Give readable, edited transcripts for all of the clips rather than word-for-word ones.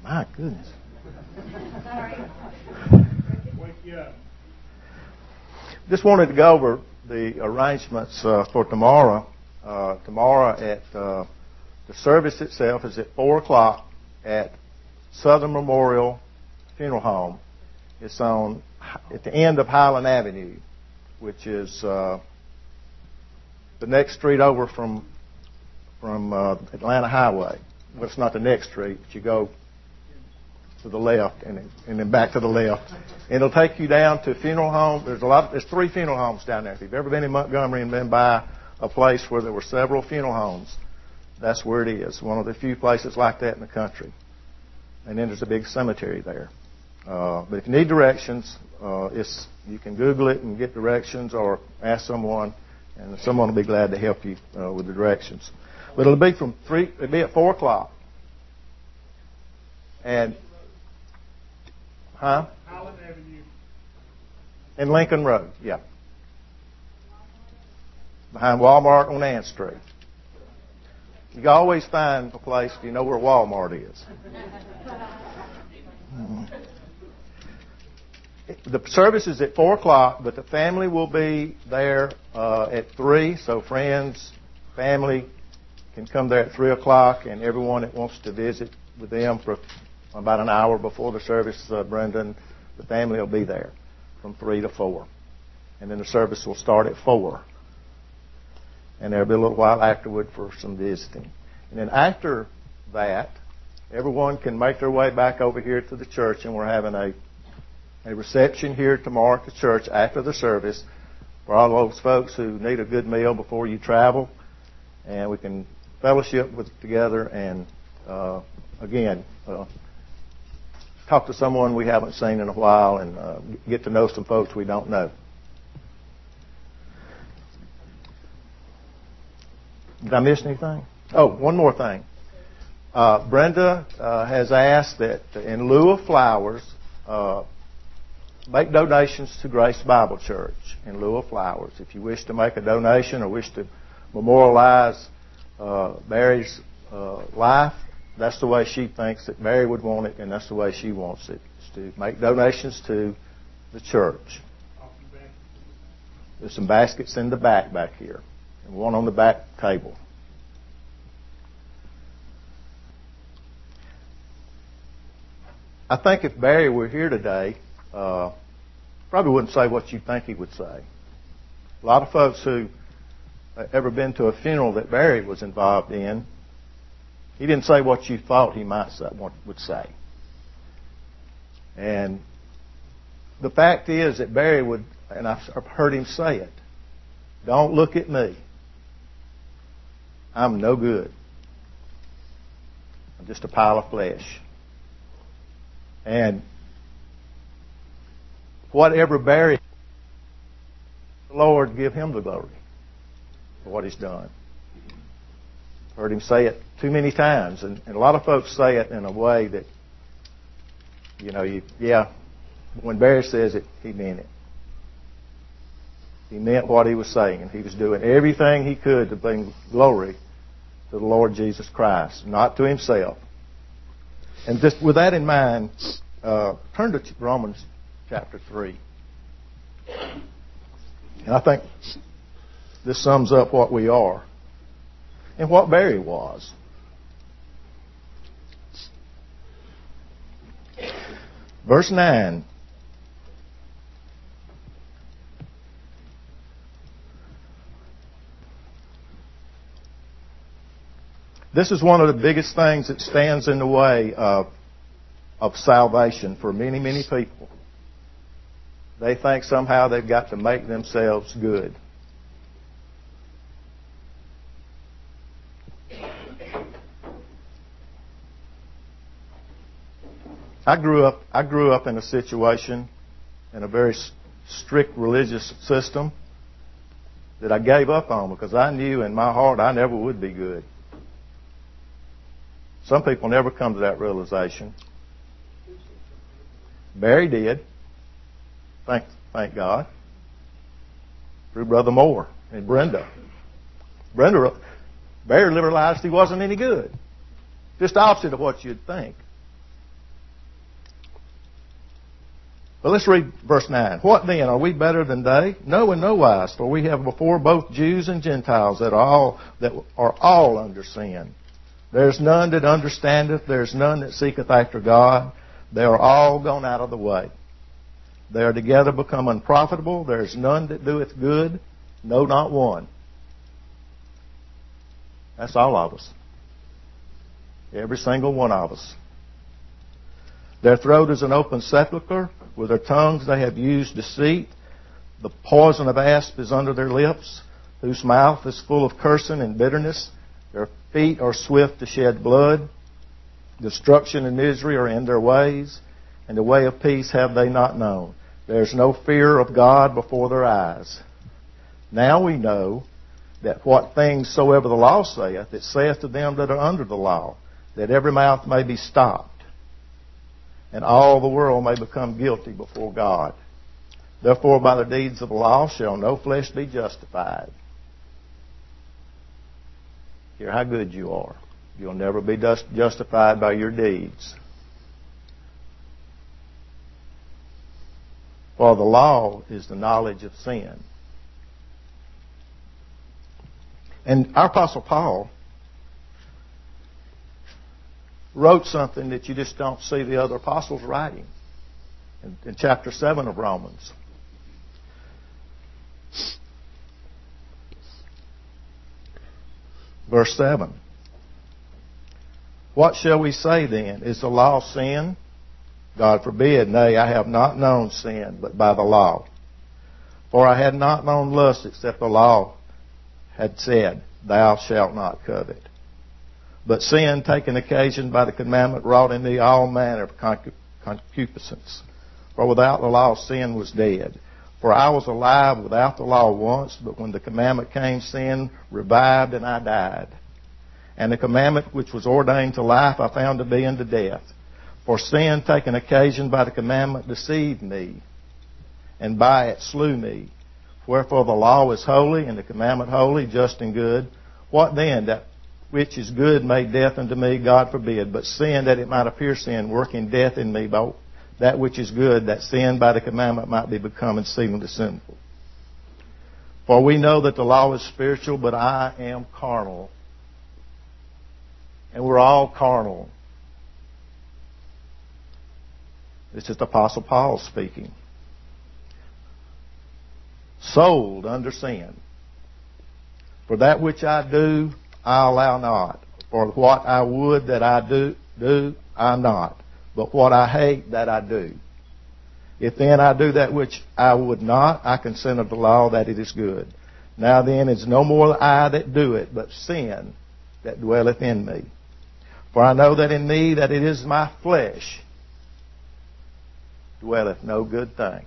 My goodness. Just wanted to go over the arrangements for tomorrow. Tomorrow at the service itself is at 4 o'clock at Southern Memorial Funeral Home. It's at the end of Highland Avenue, which is the next street over from Atlanta Highway. Well, it's not the next street, but you go to the left and then back to the left. And it'll take you down to funeral home. There's 3 funeral homes down there. If you've ever been in Montgomery and been by a place where there were several funeral homes, that's where it is. One of the few places like that in the country. And then there's a big cemetery there. But if you need directions, you can Google it and get directions, or ask someone, and someone will be glad to help you with the directions. But it'll be at 4 o'clock. And Highland Avenue. And Lincoln Road, yeah. Behind Walmart on Ann Street. You can always find a place if you know where Walmart is. The service is at 4 o'clock, but the family will be there at 3. So friends, family can come there at 3 o'clock, and everyone that wants to visit with them for about an hour before the service, Brendan, the family will be there from 3 to 4. And then the service will start at 4. And there'll be a little while afterward for some visiting. And then after that, everyone can make their way back over here to the church, and we're having a reception here tomorrow at the church after the service for all those folks who need a good meal before you travel. And we can fellowship together and, again, talk to someone we haven't seen in a while and get to know some folks we don't know. Did I miss anything? Oh, one more thing. Brenda has asked that in lieu of flowers, make donations to Grace Bible Church in lieu of flowers. If you wish to make a donation or wish to memorialize Barry's life, that's the way she thinks that Barry would want it, and that's the way she wants it, is to make donations to the church. There's some baskets in the back here, and one on the back table. I think if Barry were here today, probably wouldn't say what you think he would say. A lot of folks who ever been to a funeral that Barry was involved in, he didn't say what you thought he would say. And the fact is that Barry would, and I've heard him say it, don't look at me. I'm no good. I'm just a pile of flesh. And whatever Barry, the Lord give him the glory for what he's done. Heard him say it too many times, and a lot of folks say it in a way that, when Barry says it, he meant it. He meant what he was saying, and he was doing everything he could to bring glory to the Lord Jesus Christ, not to himself. And just with that in mind, turn to Romans chapter 3. And I think this sums up what we are and what Barry was. Verse 9. This is one of the biggest things that stands in the way of salvation for many, many people. They think somehow they've got to make themselves good. I grew up in a situation, in a very strict religious system, that I gave up on because I knew in my heart I never would be good. Some people never come to that realization. Barry did. Thank God. Through Brother Moore and Brenda. Barry realized he wasn't any good. Just the opposite of what you'd think. But let's read verse 9. What then? Are we better than they? No, in no wise. For we have before both Jews and Gentiles that are all under sin. There's none that understandeth. There's none that seeketh after God. They are all gone out of the way. They are together become unprofitable. There is none that doeth good. No, not one. That's all of us. Every single one of us. Their throat is an open sepulchre. With their tongues they have used deceit. The poison of asp is under their lips, whose mouth is full of cursing and bitterness. Their feet are swift to shed blood. Destruction and misery are in their ways, and the way of peace have they not known. There is no fear of God before their eyes. Now we know that what things soever the law saith, it saith to them that are under the law, that every mouth may be stopped, and all the world may become guilty before God. Therefore, by the deeds of the law shall no flesh be justified. Hear how good you are. You'll never be justified by your deeds. For the law is the knowledge of sin. And our Apostle Paul wrote something that you just don't see the other apostles writing in chapter 7 of Romans. Verse 7. What shall we say then? Is the law sin? God forbid. Nay, I have not known sin but by the law. For I had not known lust except the law had said, Thou shalt not covet. But sin, taking occasion by the commandment, wrought in me all manner of concupiscence. For without the law sin was dead. For I was alive without the law once, but when the commandment came, sin revived and I died. And the commandment which was ordained to life I found to be unto death. For sin, taking occasion by the commandment, deceived me, and by it slew me. Wherefore the law is holy, and the commandment holy, just and good. What then? That which is good made death unto me, God forbid. But sin, that it might appear sin, working death in me by that which is good, that sin by the commandment might be become exceedingly sinful. For we know that the law is spiritual, but I am carnal. And we're all carnal. This is the Apostle Paul speaking. Sold under sin. For that which I do, I allow not. For what I would that I do I not. But what I hate, that I do. If then I do that which I would not, I consent of the law that it is good. Now then, it's no more I that do it, but sin that dwelleth in me. For I know that in me, that it is my flesh, dwelleth no good thing.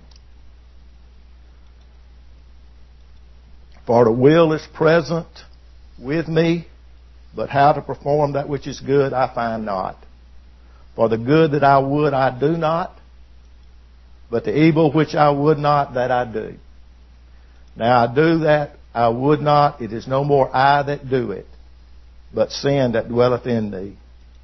For the will is present with me, but how to perform that which is good I find not. For the good that I would I do not, but the evil which I would not that I do. Now I do that I would not, it is no more I that do it, but sin that dwelleth in me.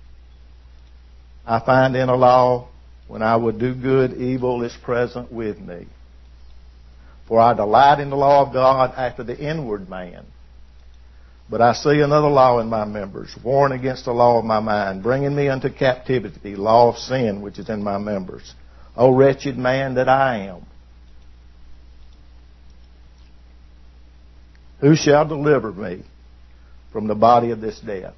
I find in a law, when I would do good, evil is present with me. For I delight in the law of God after the inward man. But I see another law in my members, warring against the law of my mind, bringing me unto captivity, law of sin which is in my members. O wretched man that I am! Who shall deliver me from the body of this death?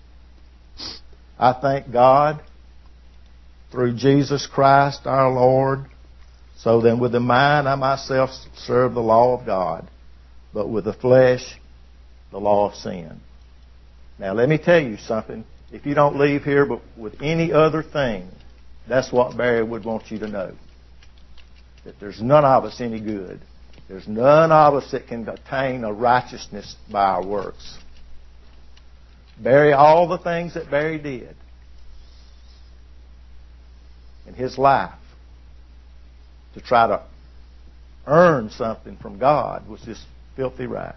I thank God through Jesus Christ our Lord. So then with the mind I myself serve the law of God, but with the flesh the law of sin. Now let me tell you something. If you don't leave here but with any other thing, that's what Barry would want you to know. That there's none of us any good. There's none of us that can attain a righteousness by our works. Barry, all the things that Barry did in his life to try to earn something from God was just filthy rags.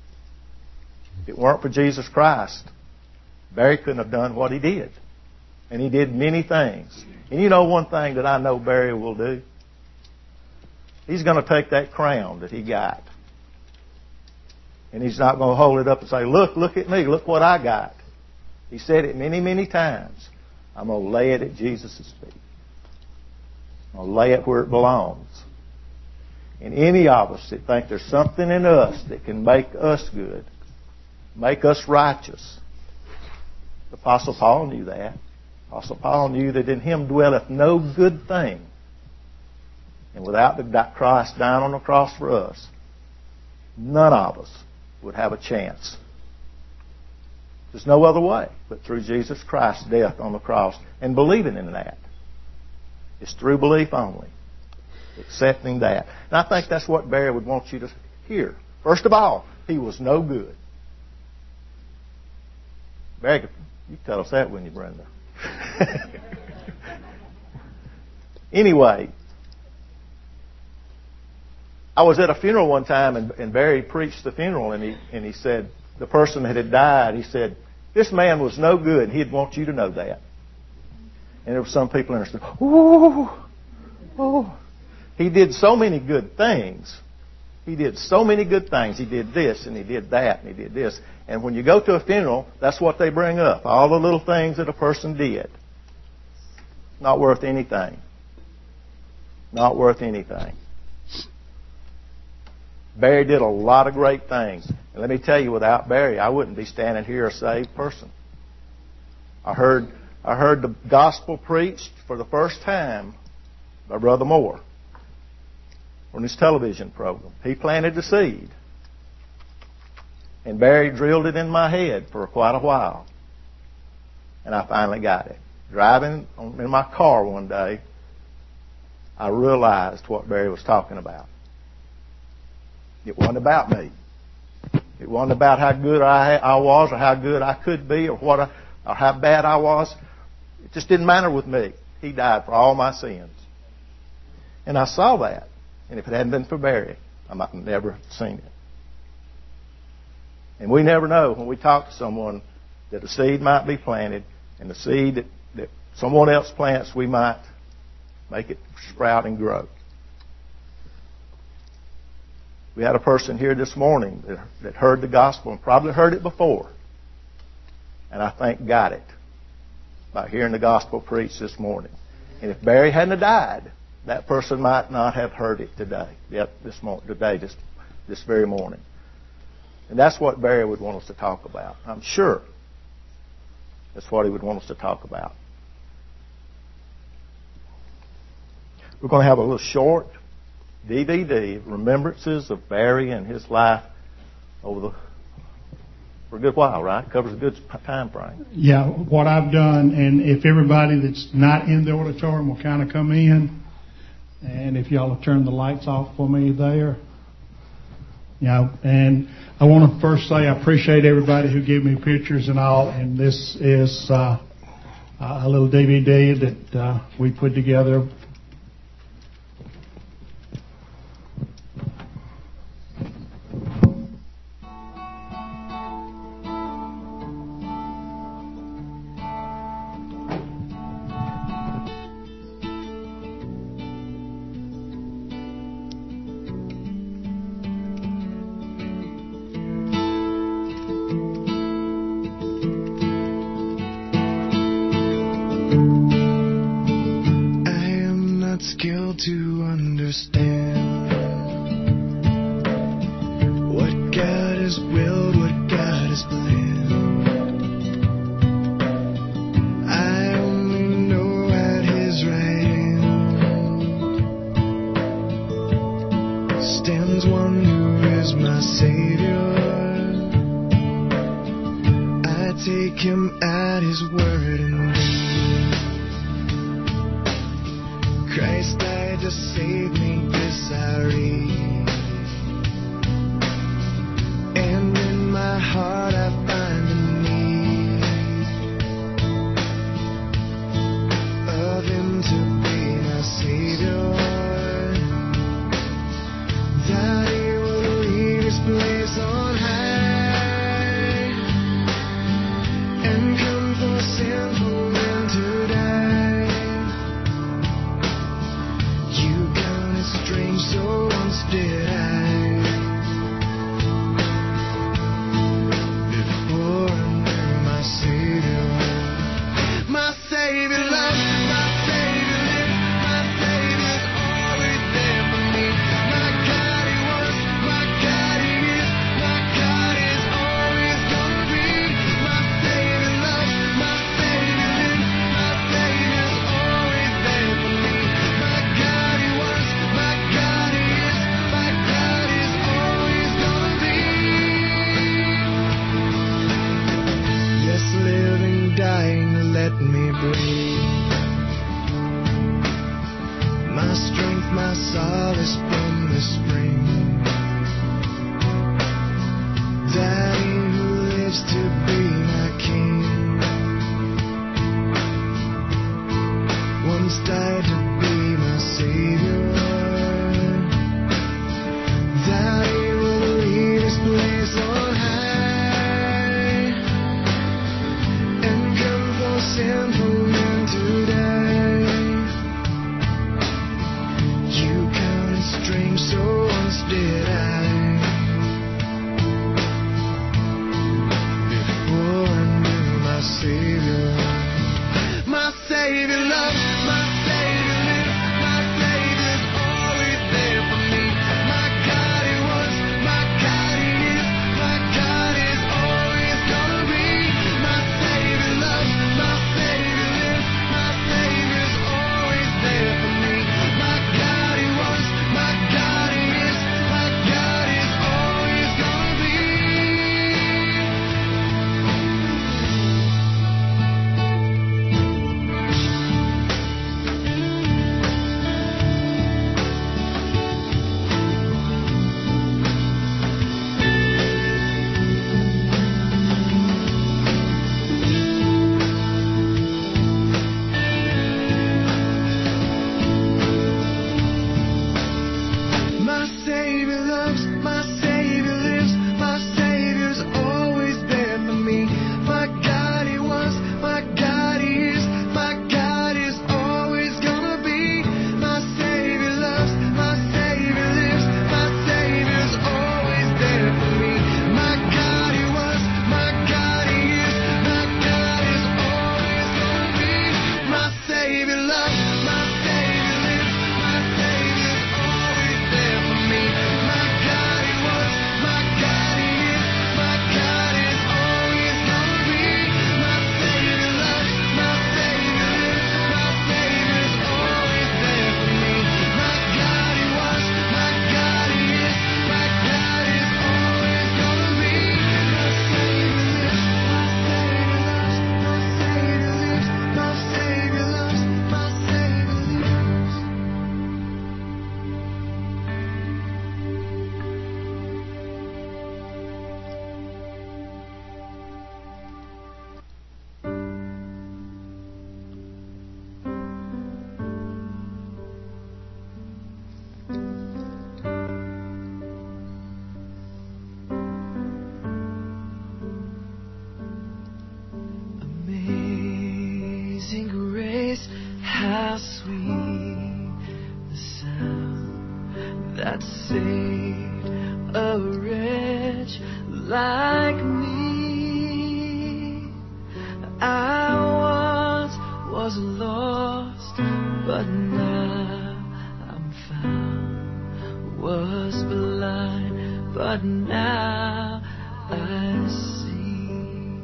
If it weren't for Jesus Christ, Barry couldn't have done what he did. And he did many things. And you know one thing that I know Barry will do? He's going to take that crown that he got. And he's not going to hold it up and say, look at me, look what I got. He said it many, many times. I'm going to lay it at Jesus' feet. I'm going to lay it where it belongs. And any of us that think there's something in us that can make us good, make us righteous. The Apostle Paul knew that. Apostle Paul knew that in him dwelleth no good thing. And without Christ dying on the cross for us, none of us would have a chance. There's no other way but through Jesus Christ's death on the cross and believing in that. It's through belief only. Accepting that. And I think that's what Barry would want you to hear. First of all, he was no good. Barry, you tell us that, wouldn't you, Brenda? Anyway, I was at a funeral one time, and Barry preached the funeral, and he said, the person that had died, he said, this man was no good, and he'd want you to know that. And there were some people in there saying, oh. He did so many good things. He did so many good things. He did this, and he did that, and he did this. And when you go to a funeral, that's what they bring up. All the little things that a person did. Not worth anything. Not worth anything. Barry did a lot of great things. And let me tell you, without Barry, I wouldn't be standing here a saved person. I heard the gospel preached for the first time by Brother Moore on his television program. He planted the seed. And Barry drilled it in my head for quite a while. And I finally got it. Driving in my car one day, I realized what Barry was talking about. It wasn't about me. It wasn't about how good I was or how good I could be or how bad I was. It just didn't matter with me. He died for all my sins. And I saw that. And if it hadn't been for Barry, I might have never seen it. And we never know when we talk to someone that a seed might be planted, and the seed that someone else plants, we might make it sprout and grow. We had a person here this morning that heard the gospel and probably heard it before. And I think got it by hearing the gospel preached this morning. And if Barry hadn't have died, that person might not have heard it today. This very morning. And that's what Barry would want us to talk about. I'm sure that's what he would want us to talk about. We're going to have a little short DVD, remembrances of Barry and his life for a good while, right? Covers a good time frame. Yeah, what I've done, and if everybody that's not in the auditorium will kind of come in, and if y'all will turn the lights off for me there. And I want to first say I appreciate everybody who gave me pictures and all, and this is a little DVD that we put together. To understand what God has willed, what God has planned. I only know at His right hand stands one who is my Savior. I take Him at His word and Christ died to save me, this I read. And in my heart I find a need of Him to be my Savior, that He will leave His place on high and come for sinful men to die. breathe. My strength, my solace from the spring. Daddy who lives to be my king. Once died to be my savior. Daddy will leave his place on high and come for sinful men today. You counted strange, so once did I. Before I knew my Savior, my Savior loves, my Savior lives, my Savior's always there for me. My God He was, my God He is, my God is always gonna be. My Savior loves, my Savior lives, my Savior's always there for me. My God He was, my God He is, my God is always gonna be. My Savior loves, my Savior lives, my Savior's always there for me. My God He was, my God He is, my God is always gonna be. My Savior loves, my Savior lives, my Savior's always there for me. My God He was, my God He is, my God is always gonna be. My Savior loves, my Savior lives, my Savior's always there for me. My God He was, my God He is, my God is always gonna be. My Savior loves, my Savior lives, my Savior's always there for me. My God He was, my God He is, my God is always gonna be. My Savior lives, my Savior loves, my Savior lives, my Savior loves, my Savior lives. Amazing grace, how sweet the sound that saved a wretch like me. I once was lost, but now I'm found. Was blind, but now I see.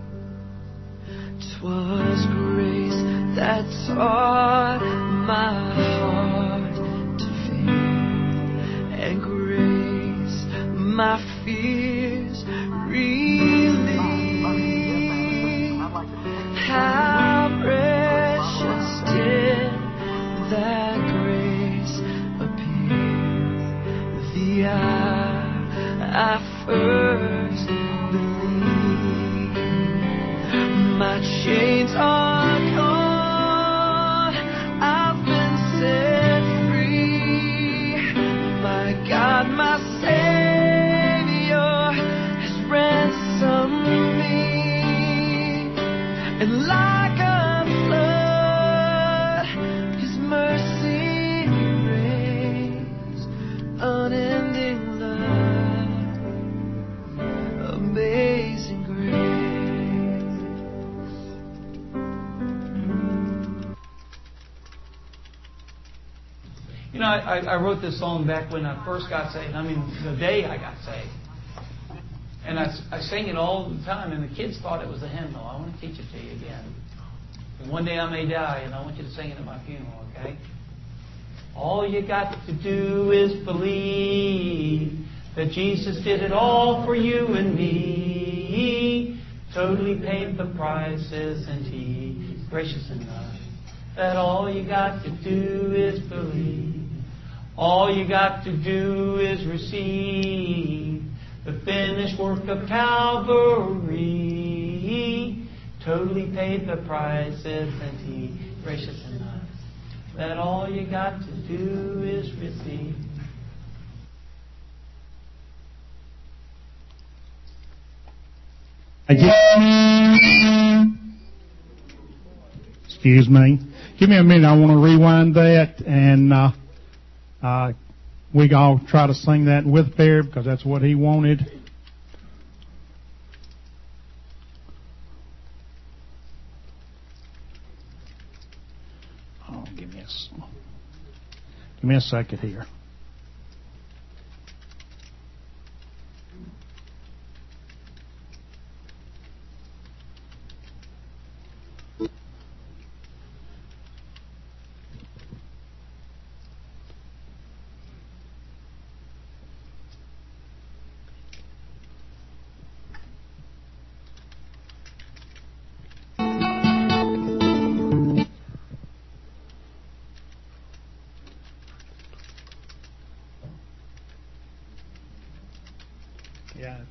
'Twas grace that taught my heart to fear, and grace my fears relieved. How precious did that grace appear the hour I first believed. My chains are gone, I've been set free. My God, my Savior has ransomed me. And like a flood, His mercy reigns, unending love, amazing grace. You know, I wrote this song back when I first got saved. I mean, the day I got saved. And I sang it all the time, and the kids thought it was a hymnal. I want to teach it to you again. And one day I may die, and I want you to sing it at my funeral, okay? All you got to do is believe that Jesus did it all for you and me. Totally paid the prices, and He gracious enough. That all you got to do is believe. All you got to do is receive the finished work of Calvary. Totally paid the price, isn't He gracious enough? That all you got to do is receive. Excuse me. Give me a minute. I want to rewind that, and we all try to sing that with Barry because that's what he wanted. Oh, give me a second here. Yeah.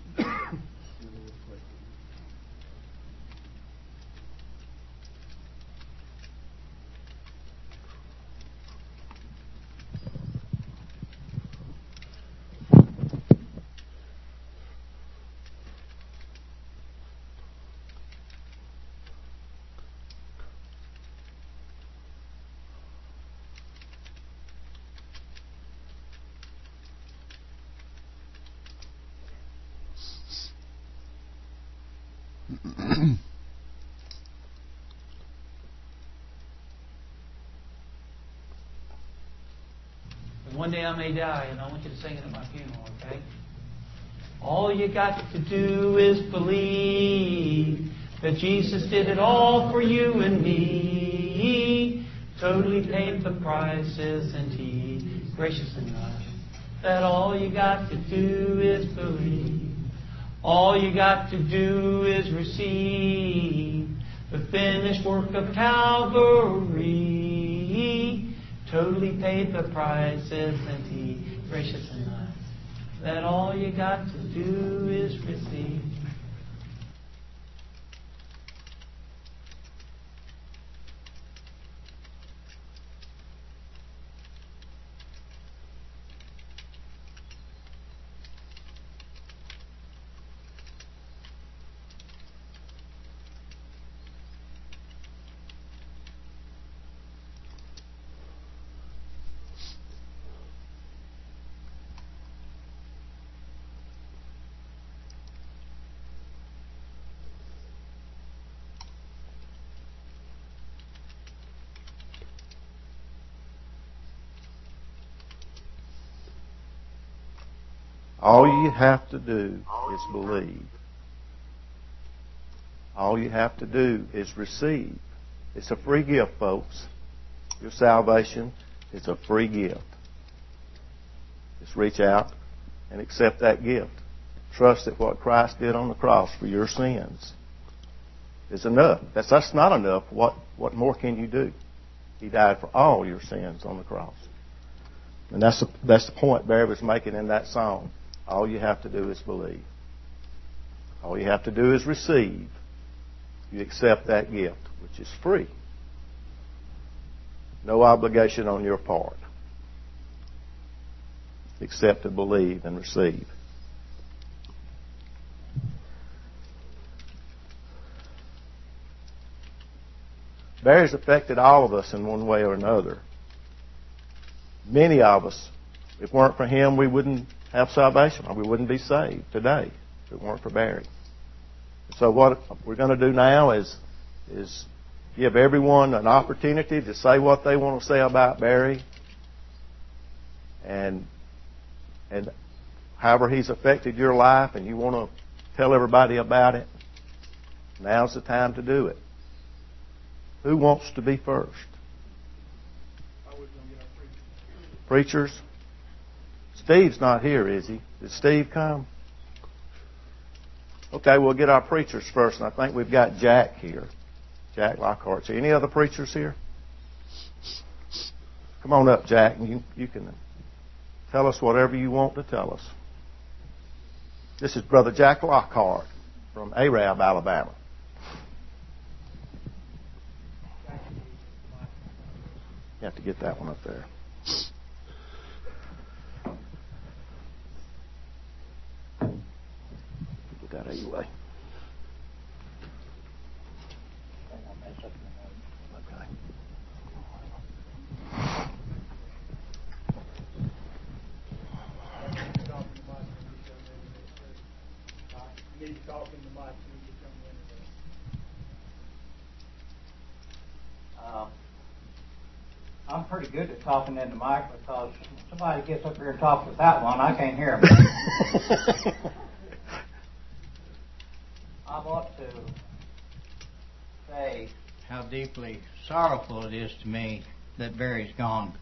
One day I may die, and I want you to sing it at my funeral, okay? All you got to do is believe that Jesus did it all for you and me. Totally paid the price, isn't He gracious enough? That all you got to do is believe. All you got to do is receive the finished work of Calvary. Totally paid the price, isn't He gracious enough? That all you got to do is receive. All you have to do is believe. All you have to do is receive. It's a free gift, folks. Your salvation is a free gift. Just reach out and accept that gift. Trust that what Christ did on the cross for your sins is enough. That's not enough. What more can you do? He died for all your sins on the cross. And that's the point Barry was making in that song. All you have to do is believe. All you have to do is receive. You accept that gift, which is free. No obligation on your part, except to believe and receive. Barry's affected all of us in one way or another. Many of us, if it weren't for him, we wouldn't have salvation, or we wouldn't be saved today if it weren't for Barry. So what we're going to do now is give everyone an opportunity to say what they want to say about Barry, and however he's affected your life, and you want to tell everybody about it. Now's the time to do it. Who wants to be first? Preachers? Steve's not here, is he? Did Steve come? Okay, we'll get our preachers first, and I think we've got Jack here. Jack Lockhart. So any other preachers here? Come on up, Jack, and you can tell us whatever you want to tell us. This is Brother Jack Lockhart from Arab, Alabama. You have to get that one up there. Get that out of your way. Okay. I'm pretty good at talking in the mic because somebody gets up here and talks without one, I can't hear them. I want to say how deeply sorrowful it is to me that Barry's gone.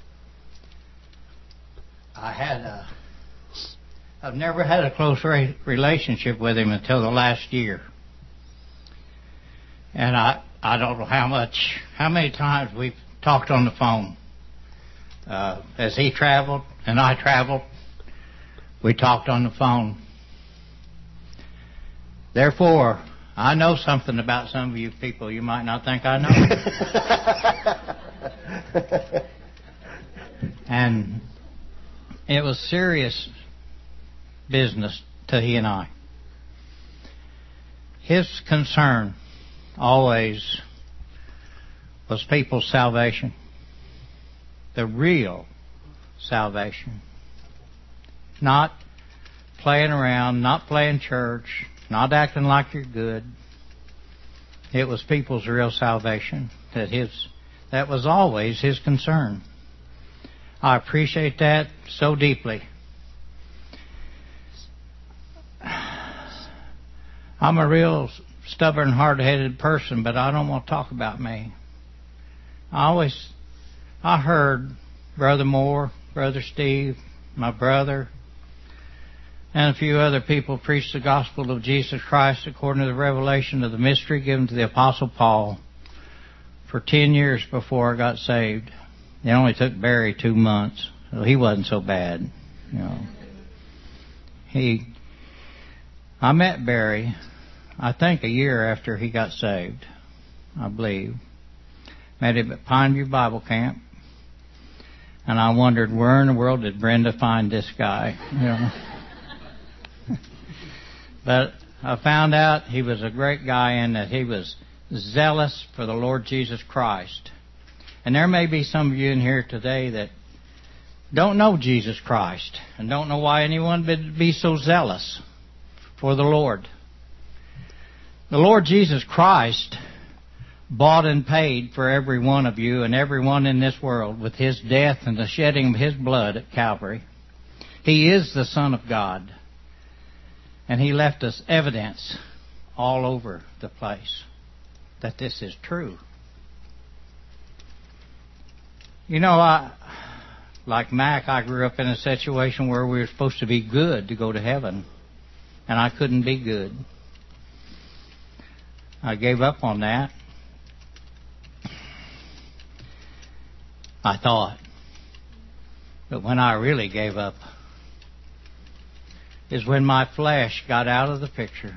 I've never had a close relationship with him until the last year. And I don't know how many times we've talked on the phone. As he traveled and I traveled, we talked on the phone. Therefore, I know something about some of you people you might not think I know. And it was serious business to he and I. His concern always was people's salvation. The real salvation. Not playing around, not playing church, not acting like you're good. It was people's real salvation. That was always his concern. I appreciate that so deeply. I'm a real stubborn, hard-headed person, but I don't want to talk about me. I heard Brother Moore, Brother Steve, my brother, and a few other people preach the gospel of Jesus Christ according to the revelation of the mystery given to the Apostle Paul for 10 years before I got saved. It only took Barry 2 months, so he wasn't so bad. You know, I met Barry, I think a year after he got saved, I believe. Met him at Pineview Bible Camp. And I wondered, where in the world did Brenda find this guy? You know. But I found out he was a great guy and that he was zealous for the Lord Jesus Christ. And there may be some of you in here today that don't know Jesus Christ and don't know why anyone would be so zealous for the Lord. The Lord Jesus Christ bought and paid for every one of you and everyone in this world with His death and the shedding of His blood at Calvary. He is the Son of God. And He left us evidence all over the place that this is true. You know, like Mac, I grew up in a situation where we were supposed to be good to go to heaven. And I couldn't be good. I gave up on that. I thought. But when I really gave up is when my flesh got out of the picture.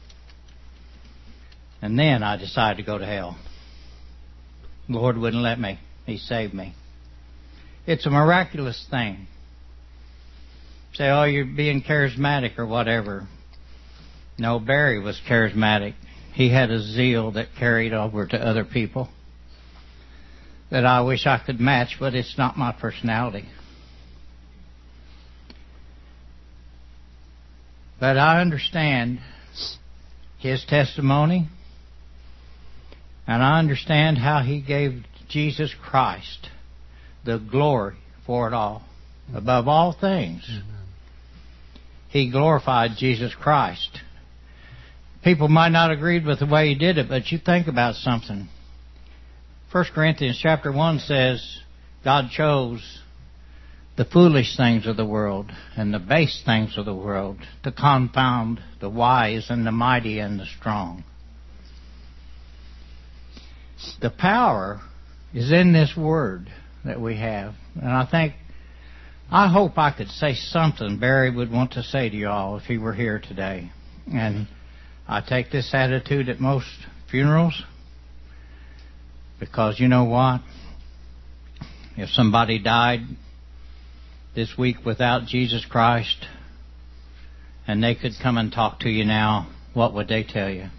And then I decided to go to hell. The Lord wouldn't let me. He saved me. It's a miraculous thing. Say, oh, you're being charismatic or whatever. No, Barry was charismatic. He had a zeal that carried over to other people that I wish I could match, but it's not my personality. But I understand his testimony, and I understand how he gave Jesus Christ the glory for it all. Above all things, he glorified Jesus Christ. People might not agree with the way he did it, but you think about something. 1 Corinthians chapter 1 says, God chose the foolish things of the world and the base things of the world to confound the wise and the mighty and the strong. The power is in this word that we have. And I hope I could say something Barry would want to say to you all if he were here today. And I take this attitude at most funerals because you know what? If somebody died this week without Jesus Christ and they could come and talk to you now, what would they tell you?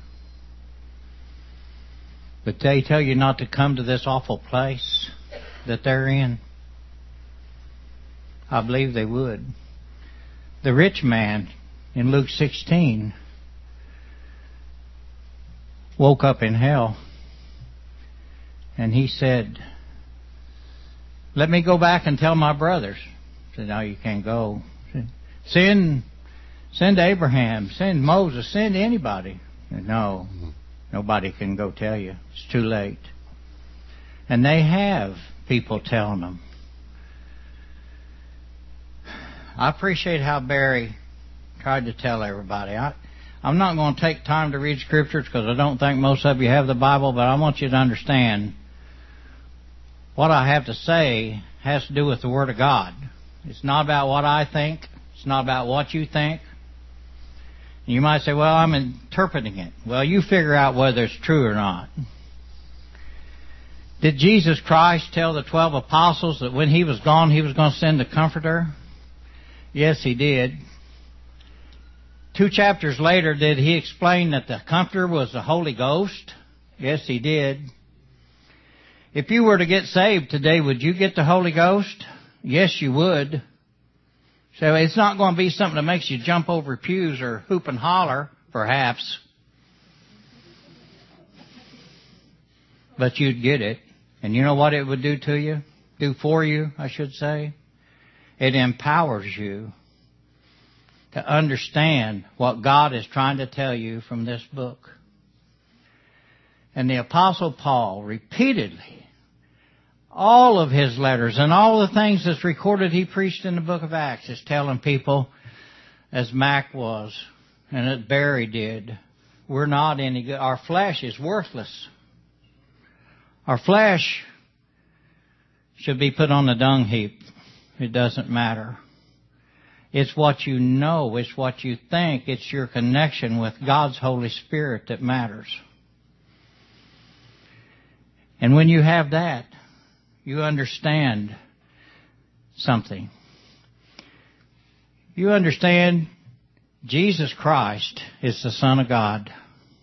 Would they tell you not to come to this awful place that they're in? I believe they would. The rich man in Luke 16 woke up in hell and he said, "Let me go back and tell my brothers." I said, "No, you can't go. Send Abraham, send Moses, send anybody." I said, "No, nobody can go tell you. It's too late." And they have people telling them. I appreciate how Barry tried to tell everybody. I'm not going to take time to read scriptures because I don't think most of you have the Bible, but I want you to understand what I have to say has to do with the Word of God. It's not about what I think. It's not about what you think. And you might say, "Well, I'm interpreting it." Well, you figure out whether it's true or not. Did Jesus Christ tell the 12 apostles that when He was gone, He was going to send the Comforter? Yes, He did. 2 chapters later, did He explain that the Comforter was the Holy Ghost? Yes, He did. If you were to get saved today, would you get the Holy Ghost? Yes, you would. So it's not going to be something that makes you jump over pews or hoop and holler, perhaps. But you'd get it. And you know what it would do to you? Do for you, I should say? It empowers you to understand what God is trying to tell you from this book. And the Apostle Paul repeatedly, all of his letters and all the things that's recorded he preached in the book of Acts is telling people, as Mac was and as Barry did, we're not any good. Our flesh is worthless. Our flesh should be put on the dung heap. It doesn't matter. It's what you know. It's what you think. It's your connection with God's Holy Spirit that matters. And when you have that, you understand something. You understand Jesus Christ is the Son of God.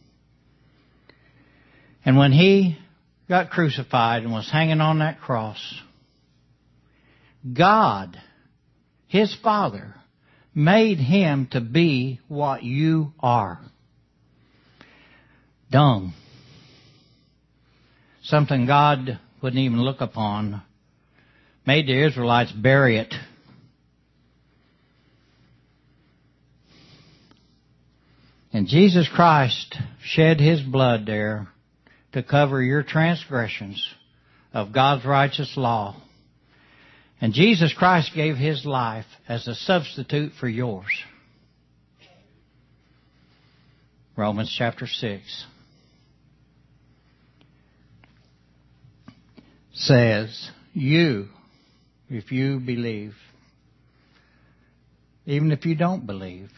And when He got crucified and was hanging on that cross, God, His Father, made Him to be what you are. Dung. Something God wouldn't even look upon. Made the Israelites bury it. And Jesus Christ shed His blood there to cover your transgressions of God's righteous law. And Jesus Christ gave His life as a substitute for yours. Romans chapter 6 says, you, if you believe, even if you don't believe,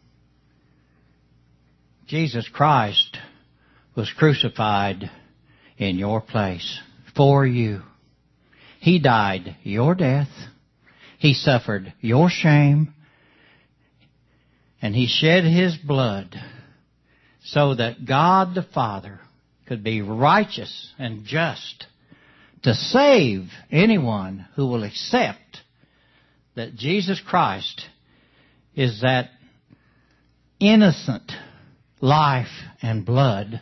Jesus Christ was crucified in your place for you. He died your death. He suffered your shame. And He shed His blood so that God the Father could be righteous and just to save anyone who will accept that Jesus Christ is that innocent life and blood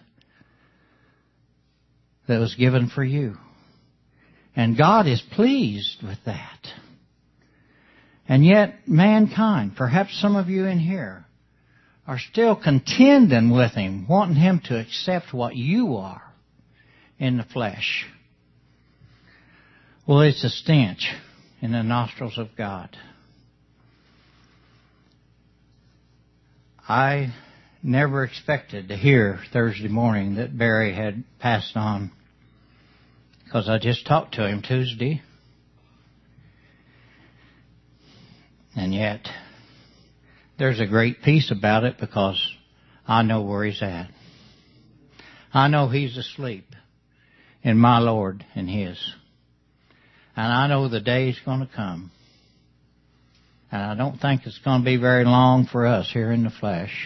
that was given for you. And God is pleased with that. And yet mankind, perhaps some of you in here, are still contending with Him, wanting Him to accept what you are in the flesh. Well, it's a stench in the nostrils of God. I never expected to hear Thursday morning that Barry had passed on. because I just talked to him Tuesday. And yet, there's a great peace about it because I know where he's at. I know he's asleep in my Lord and his. And I know the day's going to come. And I don't think it's going to be very long for us here in the flesh.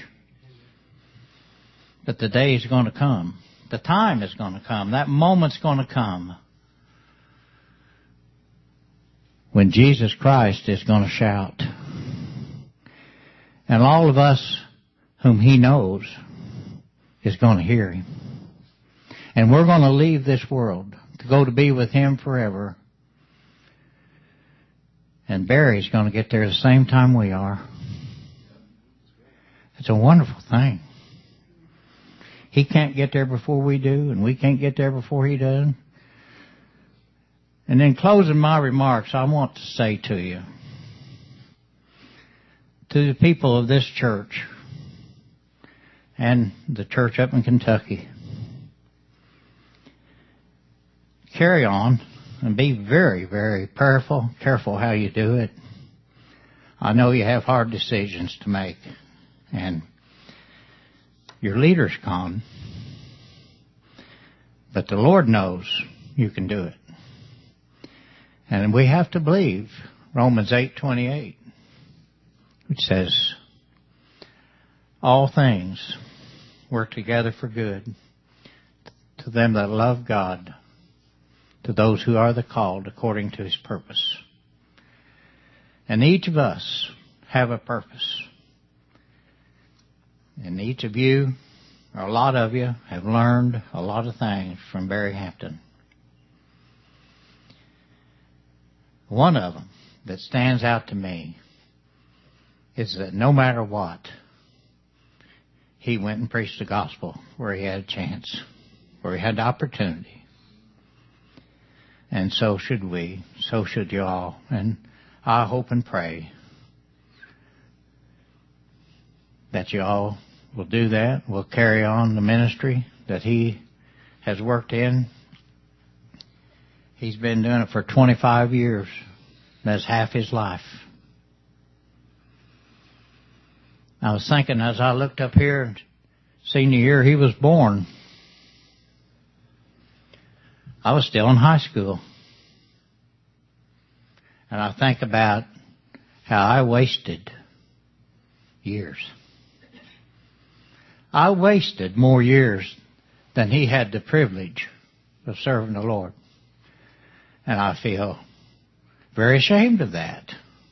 But the day is going to come. The time is going to come. That moment's going to come when Jesus Christ is going to shout. And all of us whom he knows is going to hear him. And we're going to leave this world to go to be with him forever. And Barry's going to get there the same time we are. It's a wonderful thing. He can't get there before we do, and we can't get there before he does. And in closing my remarks, I want to say to you, to the people of this church and the church up in Kentucky, carry on and be very, very careful how you do it. I know you have hard decisions to make, and your leader's gone, but the Lord knows you can do it. And we have to believe Romans 8:28, which says, all things work together for good to them that love God, to those who are the called according to his purpose. And each of us have a purpose. And each of you, or a lot of you, have learned a lot of things from Barry Hampton. One of them that stands out to me is that no matter what, he went and preached the gospel where he had a chance, where he had the opportunity. And so should we, so should you all. And I hope and pray that you all will do that, will carry on the ministry that he has worked in. He's been doing it for 25 years. That's half his life. I was thinking as I looked up here and seen the year he was born, I was still in high school. And I think about how I wasted years. I wasted more years than he had the privilege of serving the Lord. And I feel very ashamed of that.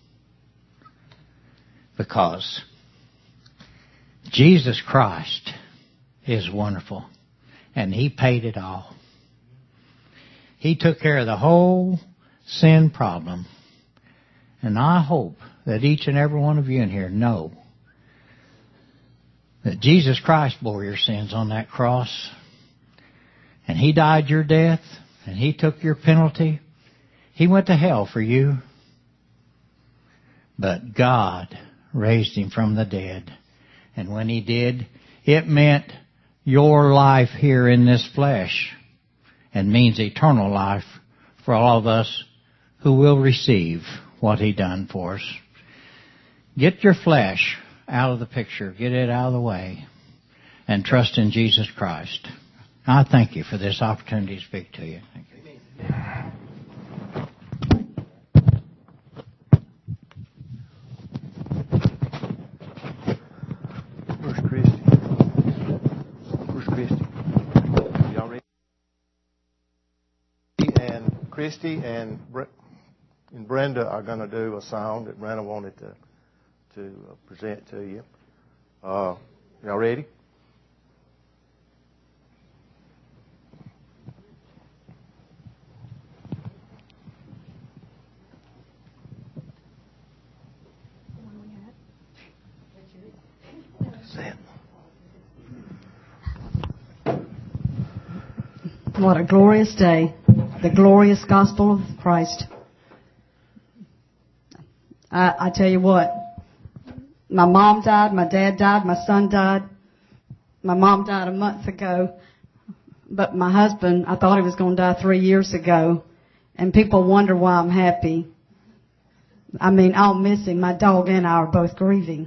Because Jesus Christ is wonderful. And he paid it all. He took care of the whole sin problem. And I hope that each and every one of you in here know that Jesus Christ bore your sins on that cross. And he died your death. And he took your penalty. He went to hell for you. But God raised him from the dead. And when he did, it meant your life here in this flesh. And means eternal life for all of us who will receive what he done for us. Get your flesh out of the picture. Get it out of the way. And trust in Jesus Christ. I thank you for this opportunity to speak to you. Thank you. Where's Christy? Where's Christy? Y'all ready? And Christy and Brenda are going to do a song that Brenda wanted to present to you. Y'all ready? What a glorious day. The glorious gospel of Christ. I tell you what, my mom died, my dad died, my son died. My mom died a month ago. but my husband, I thought he was going to die 3 years ago, and people wonder why I'm happy. I mean, I'll miss him. My dog and I are both grieving.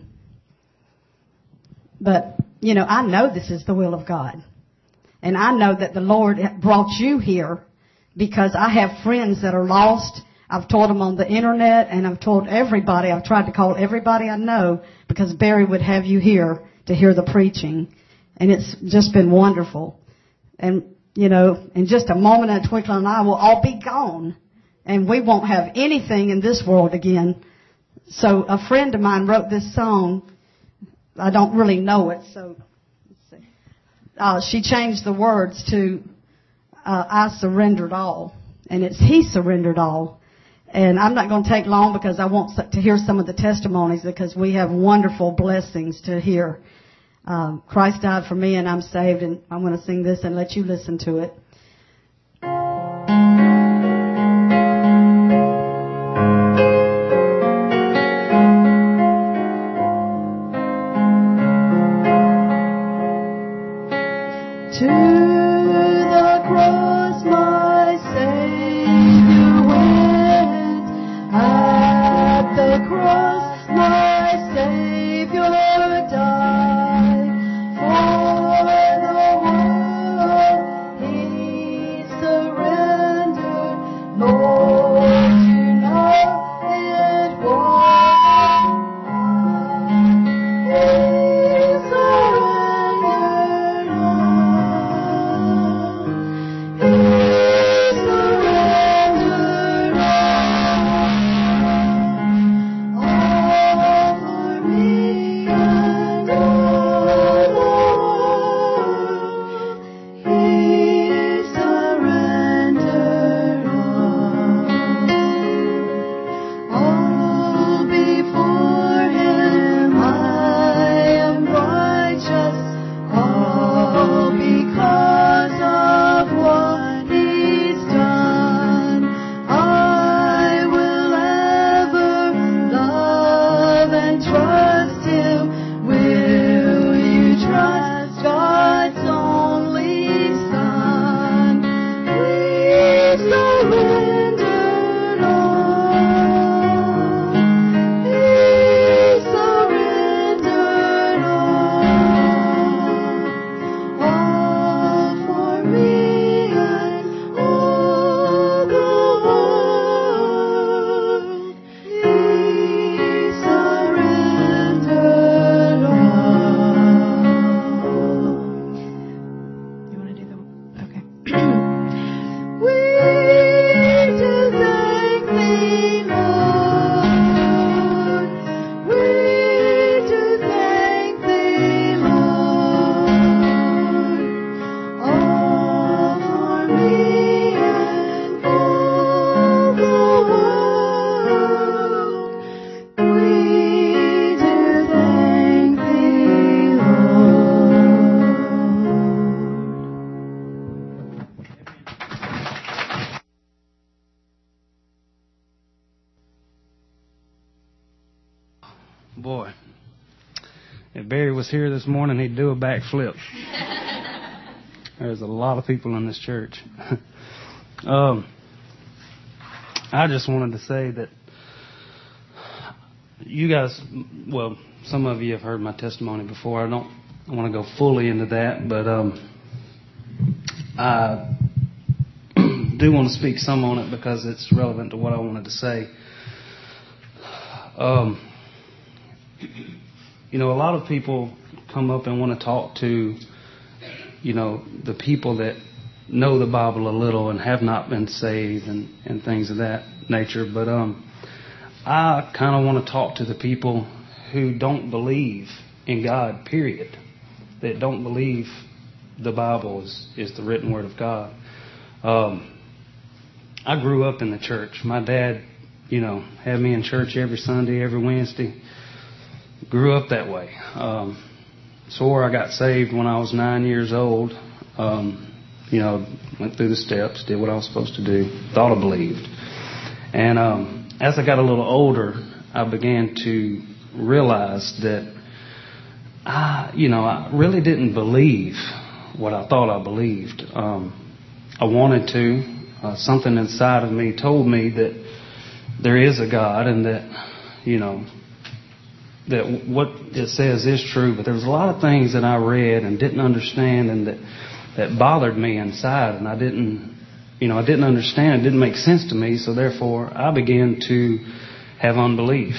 But, you know, I know this is the will of God. And I know that the Lord brought you here because I have friends that are lost. I've told them on the internet, and I've told everybody. I've tried to call everybody I know because Barry would have you here to hear the preaching. And it's just been wonderful. And, you know, in just a moment and a twinkling of an eye, we'll all be gone. And we won't have anything in this world again. So a friend of mine wrote this song. I don't really know it, so let's see. She changed the words to I surrendered all. And it's He surrendered all. And I'm not going to take long because I want to hear some of the testimonies because we have wonderful blessings to hear. Christ died for me and I'm saved, and I'm going to sing this and let you listen to it. Boy, if Barry was here this morning, he'd do a backflip. There's a lot of people in this church. I just wanted to say that you guys, well, some of you have heard my testimony before. I don't want to go fully into that, but I do want to speak some on it because it's relevant to what I wanted to say. You know, a lot of people come up and want to talk to, you know, the people that know the Bible a little and have not been saved and things of that nature. But I kind of want to talk to the people who don't believe in God, period. That don't believe the Bible is the written Word of God. I grew up in the church. My dad, you know, had me in church every Sunday, every Wednesday. Grew up that way. Swore I got saved when I was 9 years old. You know, went through the steps, did what I was supposed to do, thought I believed. And as I got a little older, I began to realize that I really didn't believe what I thought I believed. I wanted to. Something inside of me told me that there is a God and that, that what it says is true. But there was a lot of things that I read and didn't understand and that bothered me inside. And I didn't understand. It didn't make sense to me. So therefore, I began to have unbelief.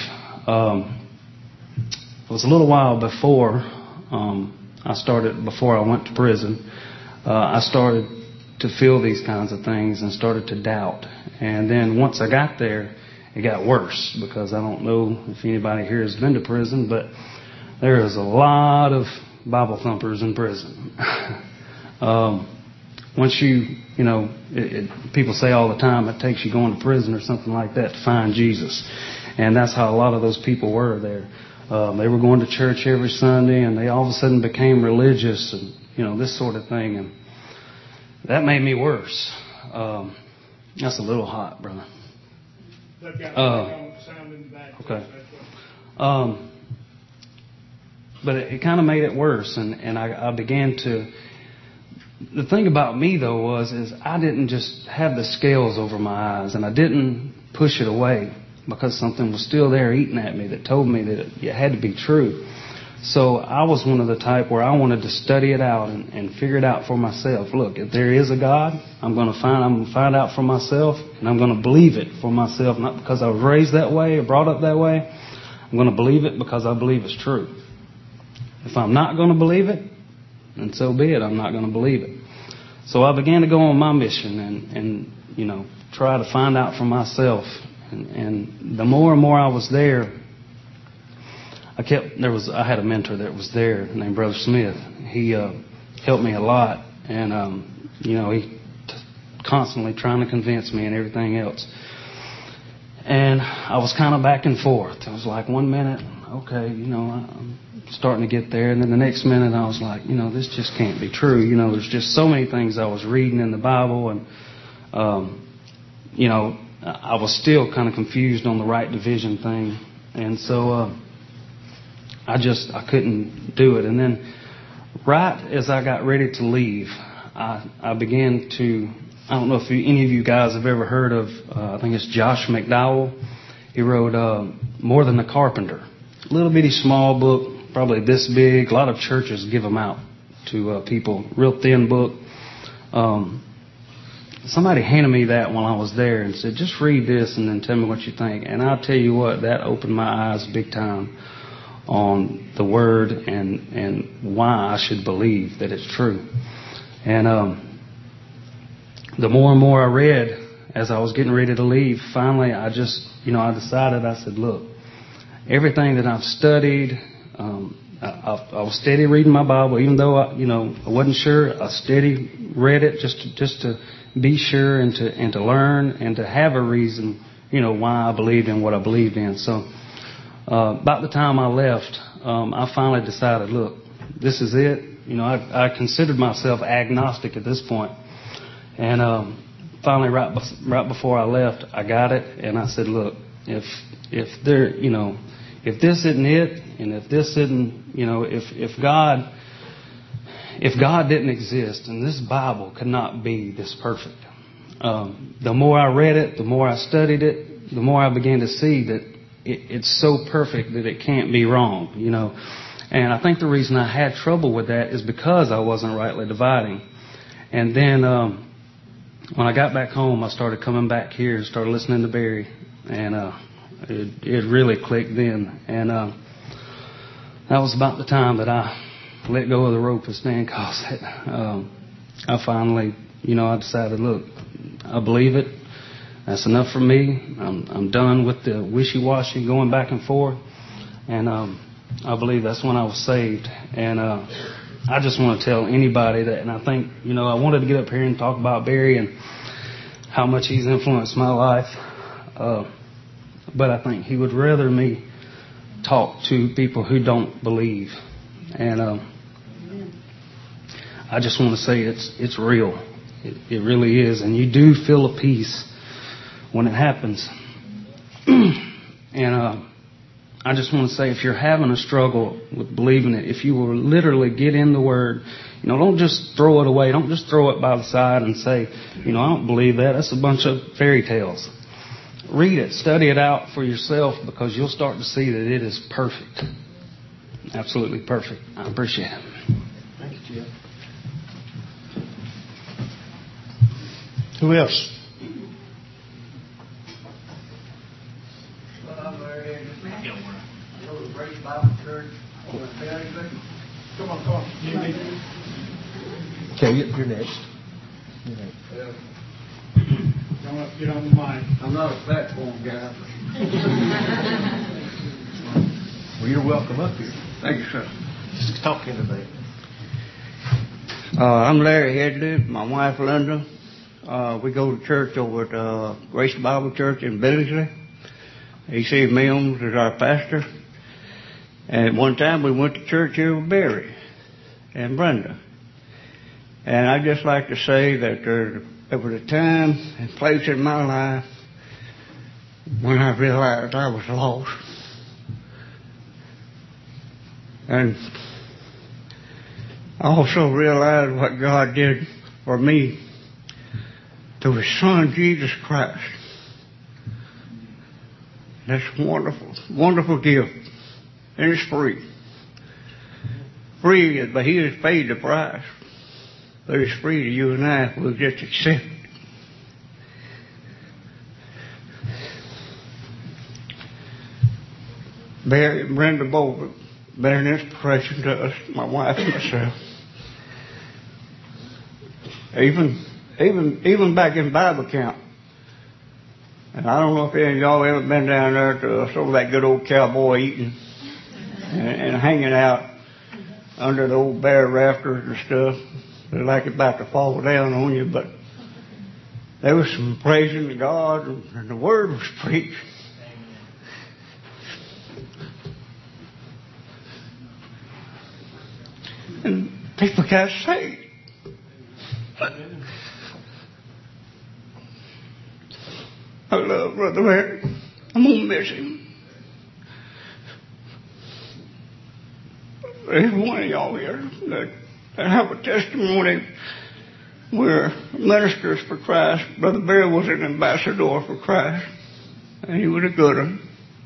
It was a little while before before I went to prison, I started to feel these kinds of things and started to doubt. And then once I got there, it got worse, because I don't know if anybody here has been to prison, but there is a lot of Bible thumpers in prison. Once people say all the time it takes you going to prison or something like that to find Jesus. And that's how a lot of those people were there. They were going to church every Sunday, and they all of a sudden became religious and, this sort of thing. And that made me worse. That's a little hot, brother. Okay. But it kind of made it worse, and I began to. The thing about me though is I didn't just have the scales over my eyes, and I didn't push it away, because something was still there eating at me that told me that it had to be true. So I was one of the type where I wanted to study it out and figure it out for myself. Look, if there is a God, I'm going to find out for myself, and I'm going to believe it for myself, not because I was raised that way or brought up that way. I'm going to believe it because I believe it's true. If I'm not going to believe it, then so be it. I'm not going to believe it. So I began to go on my mission and try to find out for myself. And the more and more I was there, I had a mentor that was there named Brother Smith. He helped me a lot, and he constantly trying to convince me and everything else. And I was kind of back and forth. It was like 1 minute, okay, I'm starting to get there, and then the next minute I was like, this just can't be true. There's just so many things I was reading in the Bible, and I was still kind of confused on the right division thing, and so. I couldn't do it. And then right as I got ready to leave, I began to, I don't know if any of you guys have ever heard of, I think it's Josh McDowell. He wrote More Than a Carpenter. A little bitty small book, probably this big. A lot of churches give them out to people. Real thin book. Somebody handed me that while I was there and said, just read this and then tell me what you think. And I'll tell you what, that opened my eyes big time on the Word and why I should believe that it's true. And the more and more I read as I was getting ready to leave, finally I just, I decided, I said, look, everything that I've studied, I was steady reading my Bible, even though I wasn't sure. I steady read it just to be sure and to learn and to have a reason, why I believed in what I believed in. So about the time I left, I finally decided, look, this is it. I considered myself agnostic at this point. And finally, right before I left, I got it, and I said, look, if this isn't it, and if this isn't, if God didn't exist, and this Bible could not be this perfect. The more I read it, the more I studied it, the more I began to see that it's so perfect that it can't be wrong, And I think the reason I had trouble with that is because I wasn't rightly dividing. And then when I got back home, I started coming back here and started listening to Barry, and it really clicked then. And that was about the time that I let go of the rope, as Stan calls it. I finally, I decided, look, I believe it. That's enough for me. I'm done with the wishy-washy going back and forth. And I believe that's when I was saved. And I just want to tell anybody that, and I think, I wanted to get up here and talk about Barry and how much he's influenced my life. But I think he would rather me talk to people who don't believe. And I just want to say it's real. It really is. And you do feel a peace when it happens. And I just want to say, if you're having a struggle with believing it, if you will literally get in the Word, don't just throw it away. Don't just throw it by the side and say, I don't believe that. That's a bunch of fairy tales. Read it. Study it out for yourself, because you'll start to see that it is perfect. Absolutely perfect. I appreciate it. Thank you, Jim. Who else? I'm Larry Edwards. I go to Grace Bible Church over in Perrysburg. Come on. Okay, you're next. Come up, get on the mic. I'm not a platform guy. Well, you're welcome up here. Thank you, sir. Just talk into me. I'm Larry Headley, my wife Linda. We go to church over at Grace Bible Church in Billingsley. E.C. Mills is our pastor. And one time we went to church here with Barry and Brenda. And I'd just like to say that there was a time and place in my life when I realized I was lost. And I also realized what God did for me through His Son, Jesus Christ. That's wonderful, wonderful gift. And it's free. Free, but He has paid the price. But it's free to you and I if we'll just accept it. Barry and Brenda both have been an inspiration to us, my wife and myself. Even back in Bible camp. And I don't know if any of y'all ever been down there to some of that good old cowboy eating and hanging out under the old bare rafters and stuff. They're like about to fall down on you, but there was some praising to God, and the Word was preached. And people got saved. I love Brother Larry. I'm going to miss him. There's one of y'all here that have a testimony. We're ministers for Christ. Brother Barry was an ambassador for Christ, and he was a good one.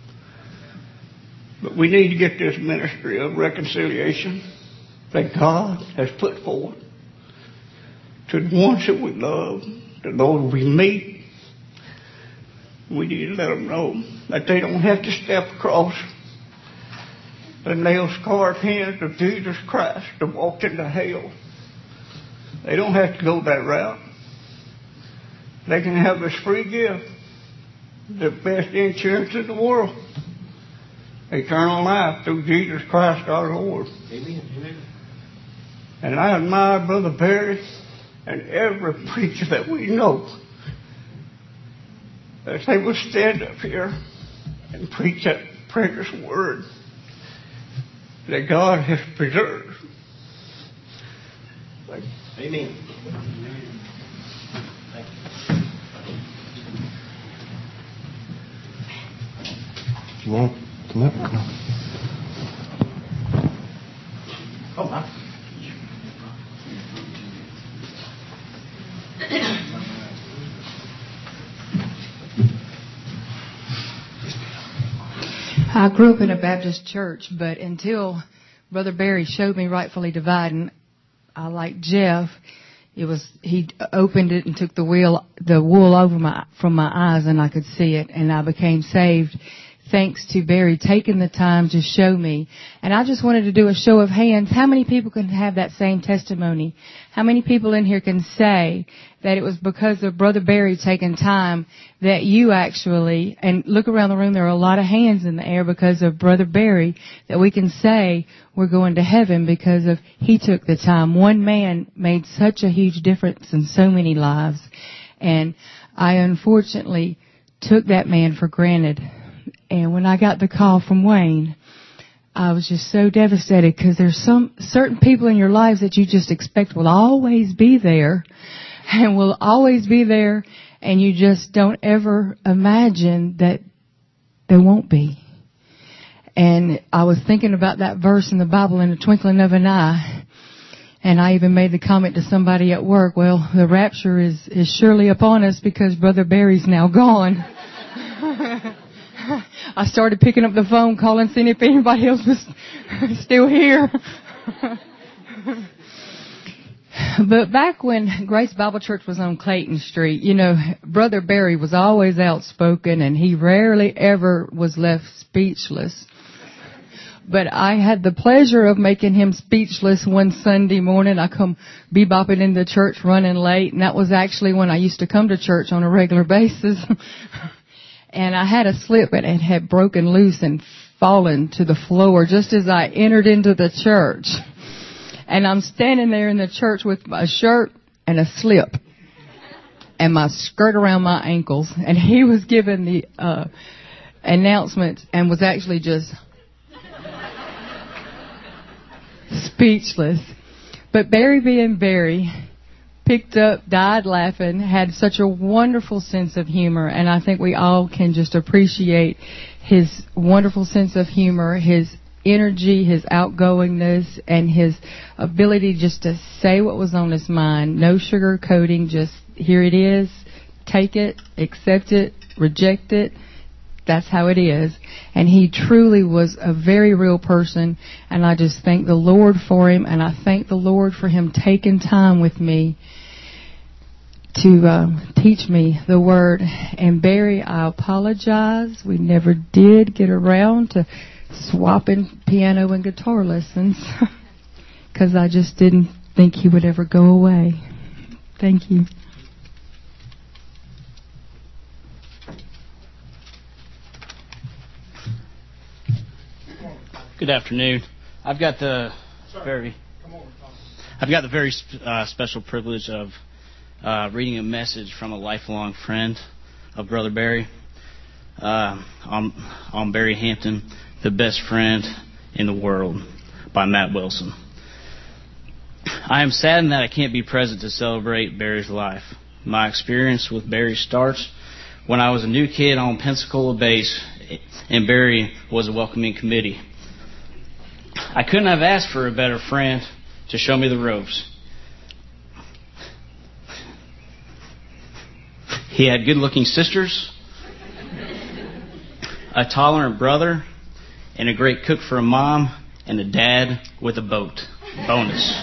But we need to get this ministry of reconciliation that God has put forward to the ones that we love, the those we meet. We need to let them know that they don't have to step across the nail-scarred hands of Jesus Christ to walk into hell. They don't have to go that route. They can have this free gift, the best insurance in the world, eternal life through Jesus Christ our Lord. Amen. And I admire Brother Barry and every preacher that we know, that they will stand up here and preach that precious word that God has preserved. Amen. Thank you. You want to come up? Come on. Oh, my. I grew up in a Baptist church, but until Brother Barry showed me rightfully dividing, like Jeff, he opened it and took the wool over from my eyes, and I could see it, and I became saved thanks to Barry taking the time to show me. And I just wanted to do a show of hands. How many people can have that same testimony? How many people in here can say that it was because of Brother Barry taking time that you actually, and look around the room, there are a lot of hands in the air because of Brother Barry, that we can say we're going to heaven because of he took the time. One man made such a huge difference in so many lives. And I unfortunately took that man for granted. And when I got the call from Wayne, I was just so devastated because there's some certain people in your lives that you just expect will always be there and will always be there, and you just don't ever imagine that they won't be. And I was thinking about that verse in the Bible, in the twinkling of an eye. And I even made the comment to somebody at work, well, the rapture is surely upon us because Brother Barry's now gone. I started picking up the phone, calling, seeing if anybody else was still here. But back when Grace Bible Church was on Clayton Street, you know, Brother Barry was always outspoken and he rarely ever was left speechless. But I had the pleasure of making him speechless one Sunday morning. I come bebopping into church running late, and that was actually when I used to come to church on a regular basis. And I had a slip and it had broken loose and fallen to the floor just as I entered into the church. And I'm standing there in the church with my shirt and a slip and my skirt around my ankles. And he was giving the announcement and was actually just speechless. But Barry being Barry, picked up, died laughing, had such a wonderful sense of humor, and I think we all can just appreciate his wonderful sense of humor, his energy, his outgoingness, and his ability just to say what was on his mind. No sugarcoating, just here it is, take it, accept it, reject it. That's how it is. And he truly was a very real person, and I just thank the Lord for him, and I thank the Lord for him taking time with me to teach me the Word. And Barry, I apologize. We never did get around to swapping piano and guitar lessons because I just didn't think he would ever go away. Thank you. Good afternoon. I've got the very special privilege of reading a message from a lifelong friend of Brother Barry. On Barry Hampton, the best friend in the world, by Matt Wilson. I am saddened that I can't be present to celebrate Barry's life. My experience with Barry starts when I was a new kid on Pensacola base, and Barry was a welcoming committee. I couldn't have asked for a better friend to show me the ropes. He had good-looking sisters, a tolerant brother, and a great cook for a mom, and a dad with a boat. Bonus.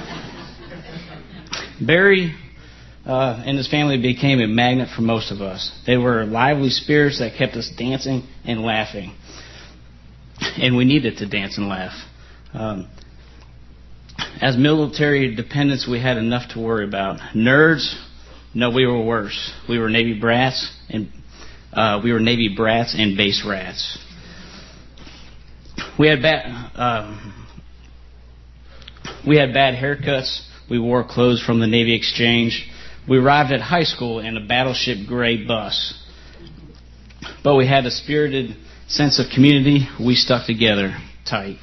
Barry and his family became a magnet for most of us. They were lively spirits that kept us dancing and laughing. And we needed to dance and laugh. As military dependents, we had enough to worry about. Nerds, no, we were worse. We were Navy brats and base rats. We had bad haircuts. We wore clothes from the Navy Exchange. We arrived at high school in a battleship gray bus. But we had a spirited sense of community. We stuck together tight.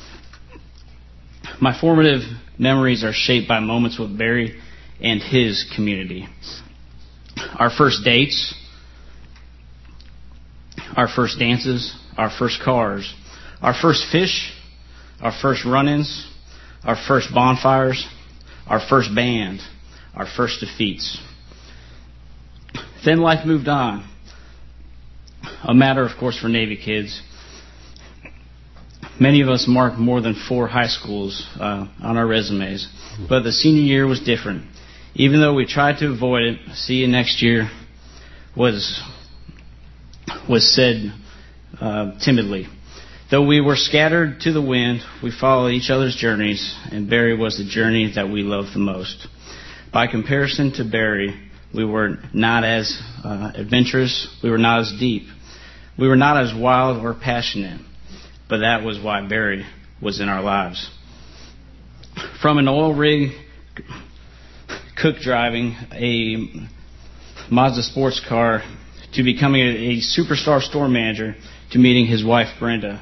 My formative memories are shaped by moments with Barry and his community. Our first dates, our first dances, our first cars, our first fish, our first run-ins, our first bonfires, our first band, our first defeats. Then life moved on. A matter, of course, for Navy kids. Many of us marked more than 4 high schools on our resumes, but the senior year was different. Even though we tried to avoid it, see you next year was said timidly. Though we were scattered to the wind, we followed each other's journeys, and Barry was the journey that we loved the most. By comparison to Barry, we were not as adventurous, we were not as deep, we were not as wild or passionate. But that was why Barry was in our lives. From an oil rig cook driving a Mazda sports car to becoming a superstar store manager to meeting his wife Brenda,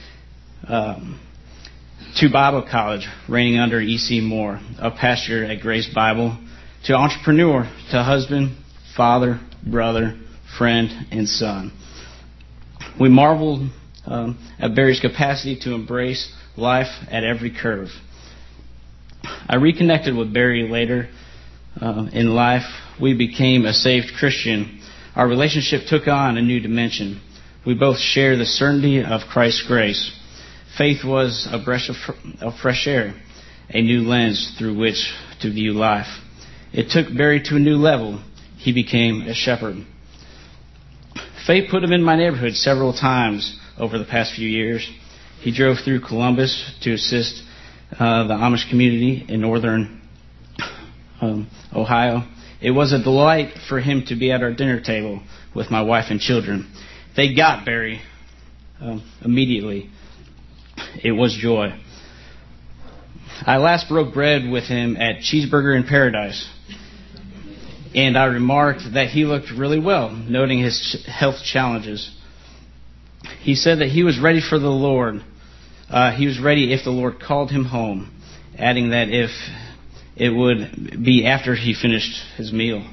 to Bible college, reigning under E.C. Moore, a pastor at Grace Bible, to entrepreneur, to husband, father, brother, friend, and son. We marveled at Barry's capacity to embrace life at every curve. I reconnected with Barry later in life. We became a saved Christian. Our relationship took on a new dimension. We both share the certainty of Christ's grace. Faith was a breath of fresh air, a new lens through which to view life. It took Barry to a new level. He became a shepherd. Fate put him in my neighborhood several times over the past few years. He drove through Columbus to assist the Amish community in northern Ohio. It was a delight for him to be at our dinner table with my wife and children. They got Barry immediately. It was joy. I last broke bread with him at Cheeseburger in Paradise, and I remarked that he looked really well, noting his health challenges. He said that he was ready for the Lord. He was ready if the Lord called him home, adding that if it would be after he finished his meal.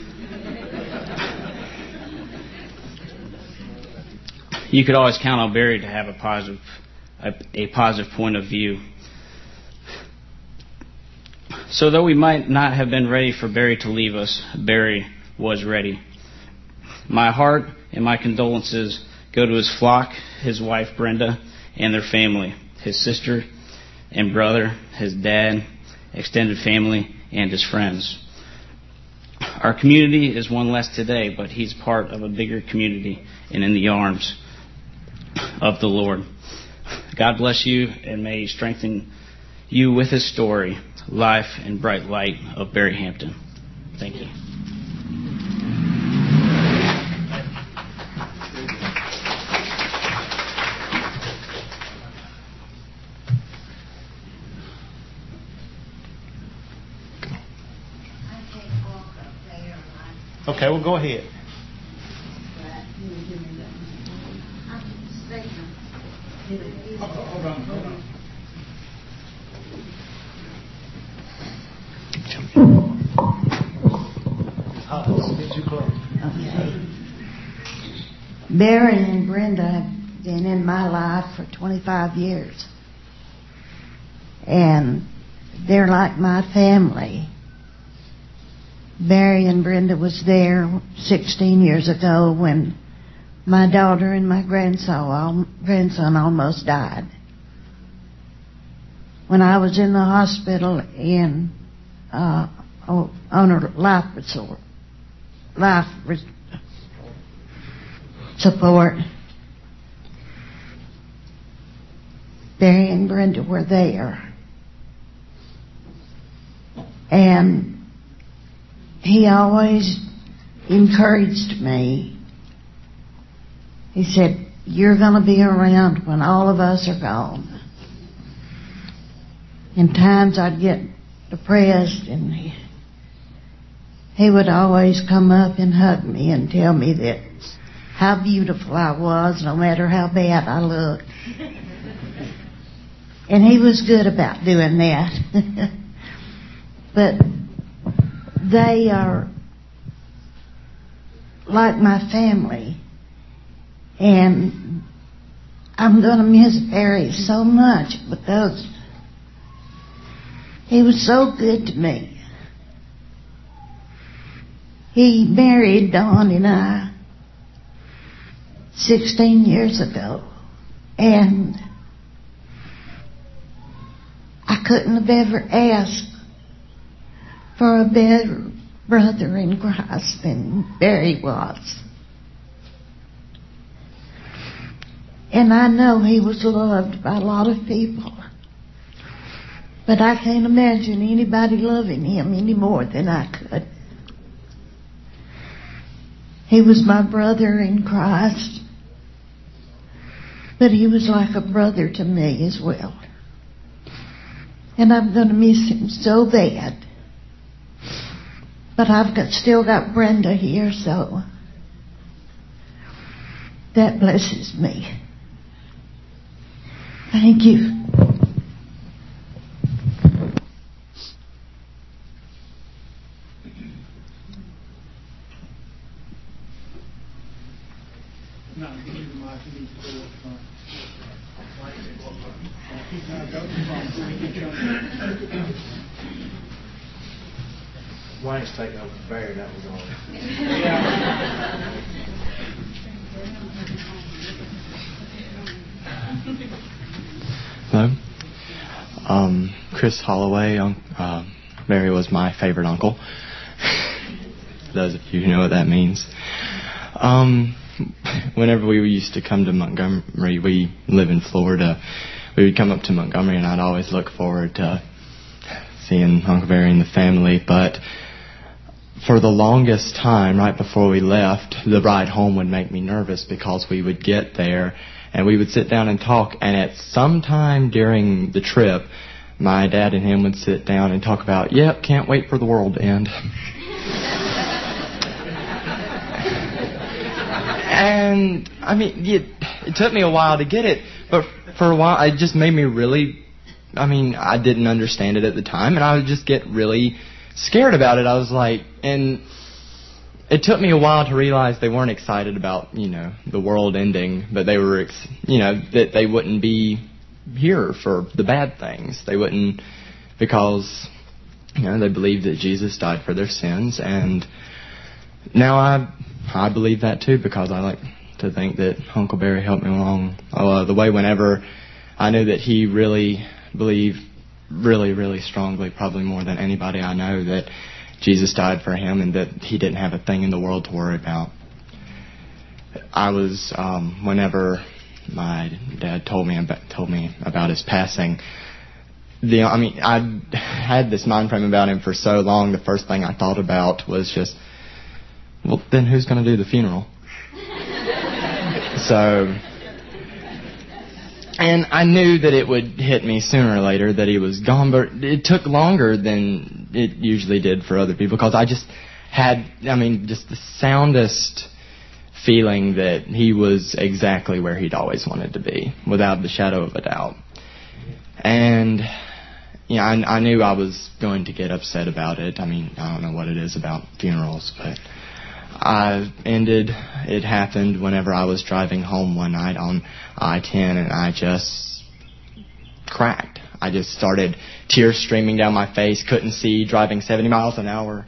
You could always count on Barry to have a positive point of view. So though we might not have been ready for Barry to leave us, Barry was ready. My heart and my condolences go to his flock, his wife Brenda, and their family, his sister and brother, his dad, extended family, and his friends. Our community is one less today, but he's part of a bigger community and in the arms of the Lord. God bless you, and may He strengthen you with His story, life, and bright light of Barry Hampton. Thank you. Okay, well, go ahead. Hold on. Okay. Barry and Brenda have been in my life for 25 years. And they're like my family. Barry and Brenda was there 16 years ago when my daughter and my grandson almost died. When I was in the hospital on a life support, Barry and Brenda were there. And he always encouraged me. He said, "You're going to be around when all of us are gone." In times I'd get depressed, and he would always come up and hug me and tell me that how beautiful I was, no matter how bad I looked. And he was good about doing that. But they are like my family. And I'm going to miss Barry so much because he was so good to me. He married Dawn and I 16 years ago. And I couldn't have ever asked for a better brother in Christ than Barry was. And I know he was loved by a lot of people. But I can't imagine anybody loving him any more than I could. He was my brother in Christ. But he was like a brother to me as well. And I'm going to miss him so bad. But I've still got Brenda here, so that blesses me. Thank you. No, you need the mic. You need to go up front. Wayne's taking over Barry. That was all. Hello. Chris Holloway. Barry was my favorite uncle. For those of you who know what that means. Whenever we used to come to Montgomery, we live in Florida, we would come up to Montgomery, and I'd always look forward to seeing Uncle Barry and the family. But for the longest time, right before we left, the ride home would make me nervous because we would get there and we would sit down and talk, and at some time during the trip, my dad and him would sit down and talk about, yep, can't wait for the world to end. And, I mean, it took me a while to get it, but for a while it just made me really, I didn't understand it at the time, and I would just get really scared about it. I was like, and it took me a while to realize they weren't excited about, the world ending, but they were, that they wouldn't be here for the bad things. They wouldn't, because, they believed that Jesus died for their sins, and now I believe that too, because I like to think that Uncle Barry helped me along the way whenever I knew that he really believed really, really strongly, probably more than anybody I know, that Jesus died for him and that he didn't have a thing in the world to worry about. I was, whenever my dad told me about his passing, I had this mind frame about him for so long, the first thing I thought about was just, well, then who's going to do the funeral? And I knew that it would hit me sooner or later that he was gone, but it took longer than it usually did for other people, because I just had, just the soundest feeling that he was exactly where he'd always wanted to be, without the shadow of a doubt. And, I knew I was going to get upset about it. I don't know what it is about funerals, but it happened whenever I was driving home one night on I-10, and I just cracked. I just started tears streaming down my face, couldn't see, driving 70 miles an hour.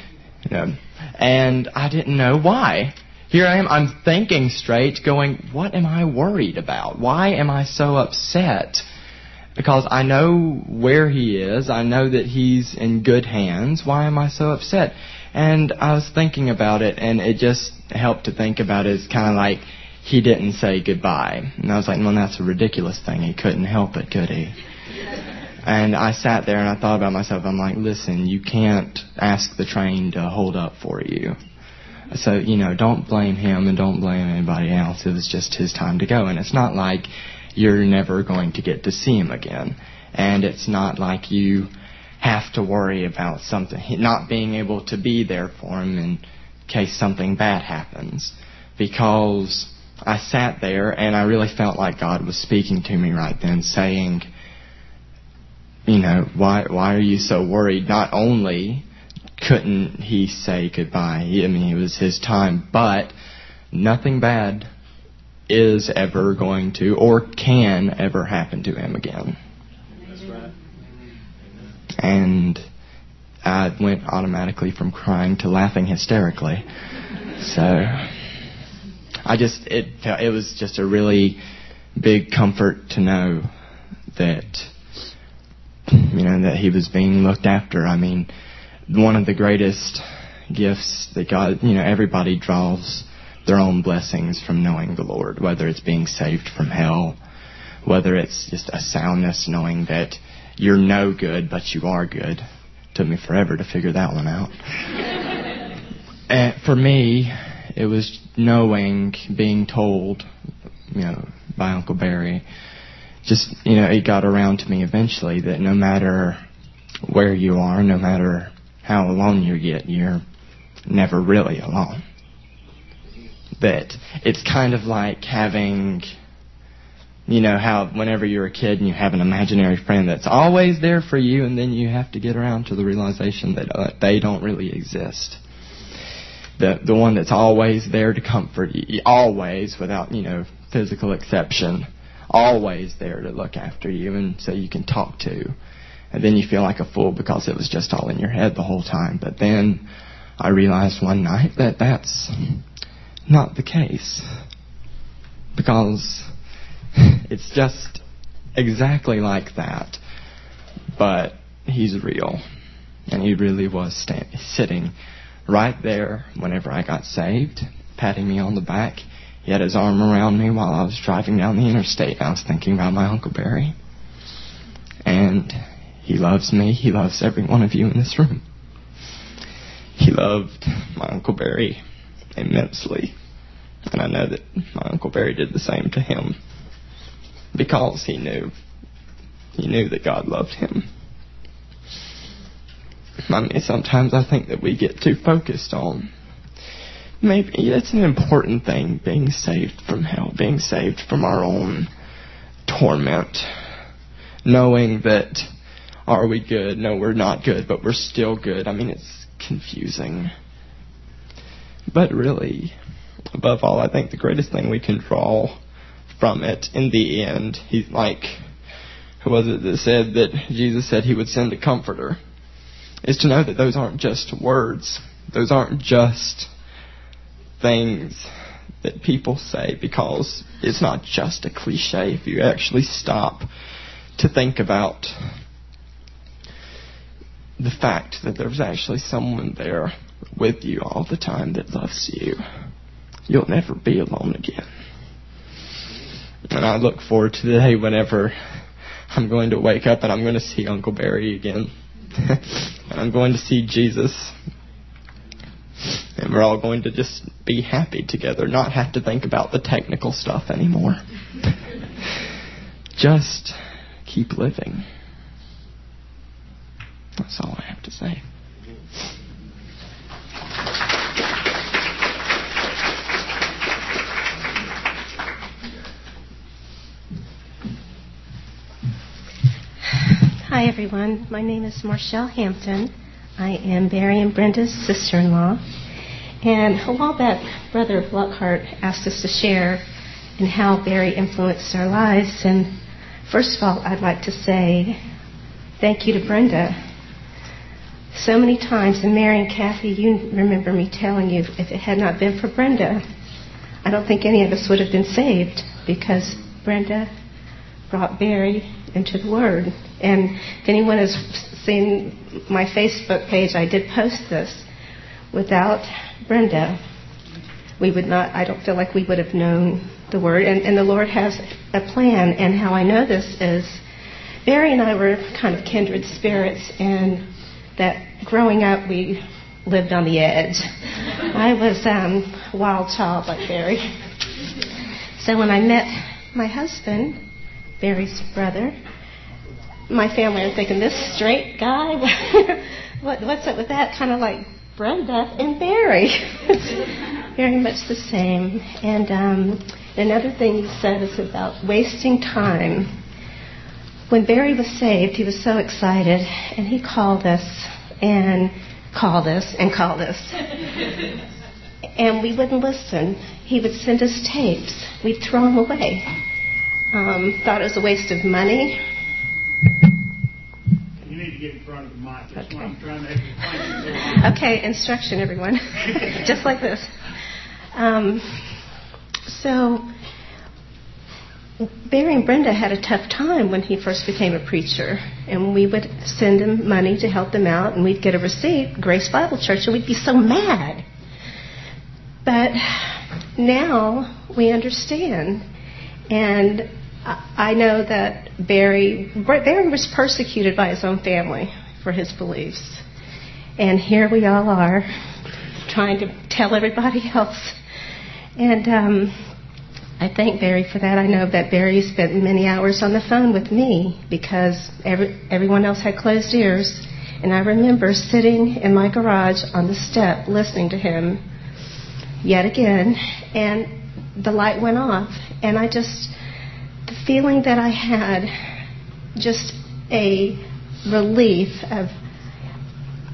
And I didn't know why. Here I am, I'm thinking straight, going, what am I worried about? Why am I so upset? Because I know where he is. I know that he's in good hands. Why am I so upset? And I was thinking about it, and it just helped to think about it as kind of like he didn't say goodbye. And I was like, well, that's a ridiculous thing. He couldn't help it, could he? And I sat there and I thought about myself. I'm like, listen, you can't ask the train to hold up for you. So, don't blame him and don't blame anybody else. It was just his time to go. And it's not like you're never going to get to see him again. And it's not like you have to worry about something, not being able to be there for him in case something bad happens. Because I sat there and I really felt like God was speaking to me right then, saying, why are you so worried? Not only couldn't he say goodbye, it was his time, but nothing bad is ever going to or can ever happen to him again. That's right. And I went automatically from crying to laughing hysterically. So it was just a really big comfort to know that that he was being looked after. One of the greatest gifts that God, everybody draws their own blessings from knowing the Lord, whether it's being saved from hell, whether it's just a soundness knowing that you're no good, but you are good. Took me forever to figure that one out. And for me, it was being told, by Uncle Barry, just, it got around to me eventually that no matter where you are, no matter how alone you get, you're never really alone. That it's kind of like having, how whenever you're a kid and you have an imaginary friend that's always there for you, and then you have to get around to the realization that they don't really exist. the one that's always there to comfort you, always, without, physical exception, always there to look after you and so you can talk to. And then you feel like a fool because it was just all in your head the whole time. But then I realized one night that that's not the case, because it's just exactly like that. But he's real, and he really was sitting right there whenever I got saved, patting me on the back. He had his arm around me while I was driving down the interstate. I was thinking about my Uncle Barry. And he loves me. He loves every one of you in this room. He loved my Uncle Barry immensely. And I know that my Uncle Barry did the same to him, because he knew that God loved him. I mean, sometimes I think that we get too focused on, maybe it's an important thing, being saved from hell, being saved from our own torment, knowing that, are we good? No, we're not good, but we're still good. I mean, it's confusing. But really, above all, I think the greatest thing we can draw from it in the end, he's like, who was it that said that Jesus said he would send a comforter, is to know that those aren't just words. Those aren't just things that people say, because it's not just a cliche if you actually stop to think about the fact that there's actually someone there with you all the time that loves you. You'll never be alone again. And I look forward to the day whenever I'm going to wake up and I'm going to see Uncle Barry again. And I'm going to see Jesus. And we're all going to just be happy together, not have to think about the technical stuff anymore. Just keep living. That's all I have to say. Hi, everyone. My name is Marshall Hampton. I am Barry and Brenda's sister-in-law. And a while back, Brother Lockhart asked us to share in how Barry influenced our lives. And first of all, I'd like to say thank you to Brenda. So many times, and Mary and Kathy, you remember me telling you, if it had not been for Brenda, I don't think any of us would have been saved, because Brenda brought Barry into the Word. And if anyone has seen my Facebook page, I did post this. Without Brenda, we would not, I don't feel like we would have known the Word. And the Lord has a plan. And how I know this is, Barry and I were kind of kindred spirits, and that growing up we lived on the edge. I was a wild child like Barry. So when I met my husband, Barry's brother, my family are thinking, this straight guy? What's up with that? Kind of like Brenda and Barry. It's very much the same. And another thing you said is about wasting time. When Barry was saved, he was so excited, and he called us and called us and called us. And we wouldn't listen. He would send us tapes. We'd throw them away. Thought it was a waste of money. You need to get in front of the mic. That's what I'm trying to explain. Okay, instruction, everyone. Just like this. So Barry and Brenda had a tough time when he first became a preacher, and we would send him money to help them out, and we'd get a receipt, Grace Bible Church, and we'd be so mad. But now we understand, and I know that Barry was persecuted by his own family for his beliefs, and here we all are trying to tell everybody else. And I thank Barry for that. I know that Barry spent many hours on the phone with me because everyone else had closed ears. And I remember sitting in my garage on the step listening to him yet again, and the light went off. And the feeling that I had, just a relief of,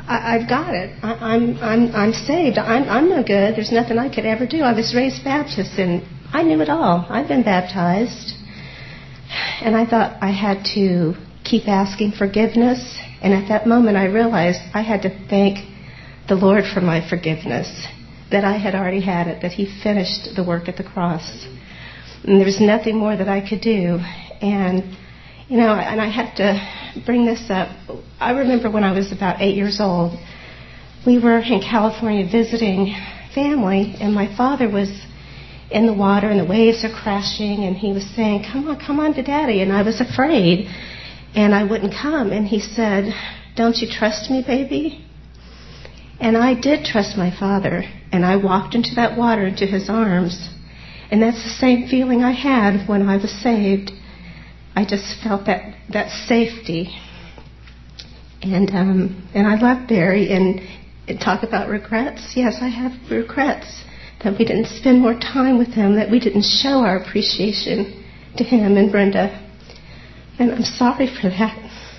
I've got it. I'm saved. I'm no good. There's nothing I could ever do. I was raised Baptist, and I knew it all. I've been baptized. And I thought I had to keep asking forgiveness. And at that moment, I realized I had to thank the Lord for my forgiveness, that I had already had it, that He finished the work at the cross. And there was nothing more that I could do. And, you know, and I have to bring this up. I remember when I was about 8 years old, we were in California visiting family, and my father was in the water, and the waves are crashing, and he was saying, come on to Daddy. And I was afraid, and I wouldn't come. And he said, don't you trust me, baby? And I did trust my father, and I walked into that water, into his arms. And that's the same feeling I had when I was saved. I just felt that safety. And I love Barry. And talk about regrets. Yes, I have regrets that we didn't spend more time with him, that we didn't show our appreciation to him and Brenda. And I'm sorry for that.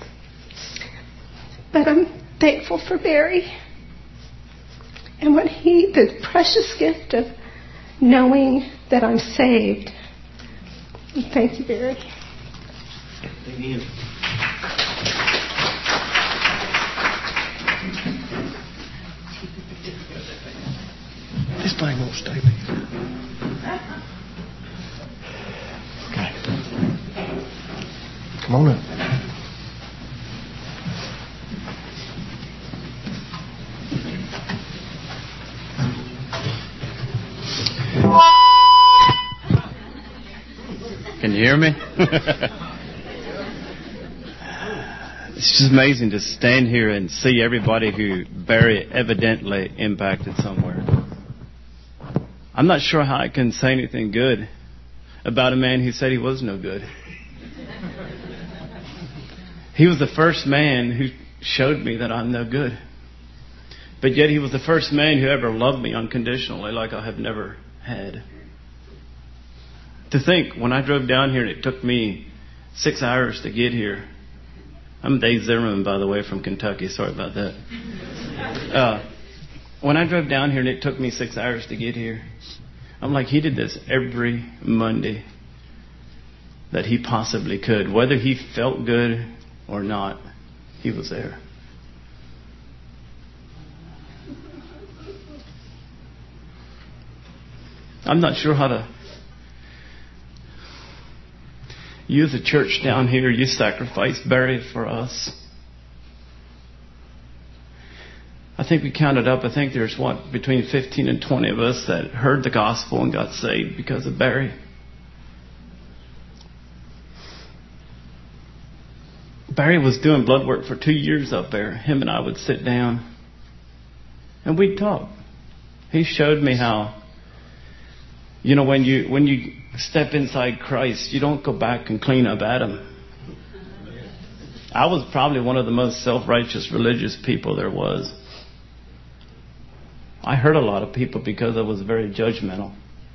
But I'm thankful for Barry. And when the precious gift of knowing that I'm saved. Thank you, Barry. Thank you. This thing won't stay. Okay. Come on up. Can you hear me? It's just amazing to stand here and see everybody who Barry evidently impacted somewhere. I'm not sure how I can say anything good about a man who said he was no good. He was the first man who showed me that I'm no good. But yet he was the first man who ever loved me unconditionally like I have never had. To think, when I drove down here, it took me 6 hours to get here. I'm Dave Zimmerman, by the way, from Kentucky. Sorry about that. When I drove down here and it took me 6 hours to get here, I'm like, he did this every Monday that he possibly could. Whether he felt good or not, he was there. I'm not sure how to use a church down here. You sacrificed Barry for us. I think we counted up. I think there's between 15 and 20 of us that heard the gospel and got saved because of Barry. Barry was doing blood work for 2 years up there. Him and I would sit down and we'd talk. He showed me how, when you step inside Christ, you don't go back and clean up Adam. I was probably one of the most self-righteous religious people there was. I hurt a lot of people because I was very judgmental.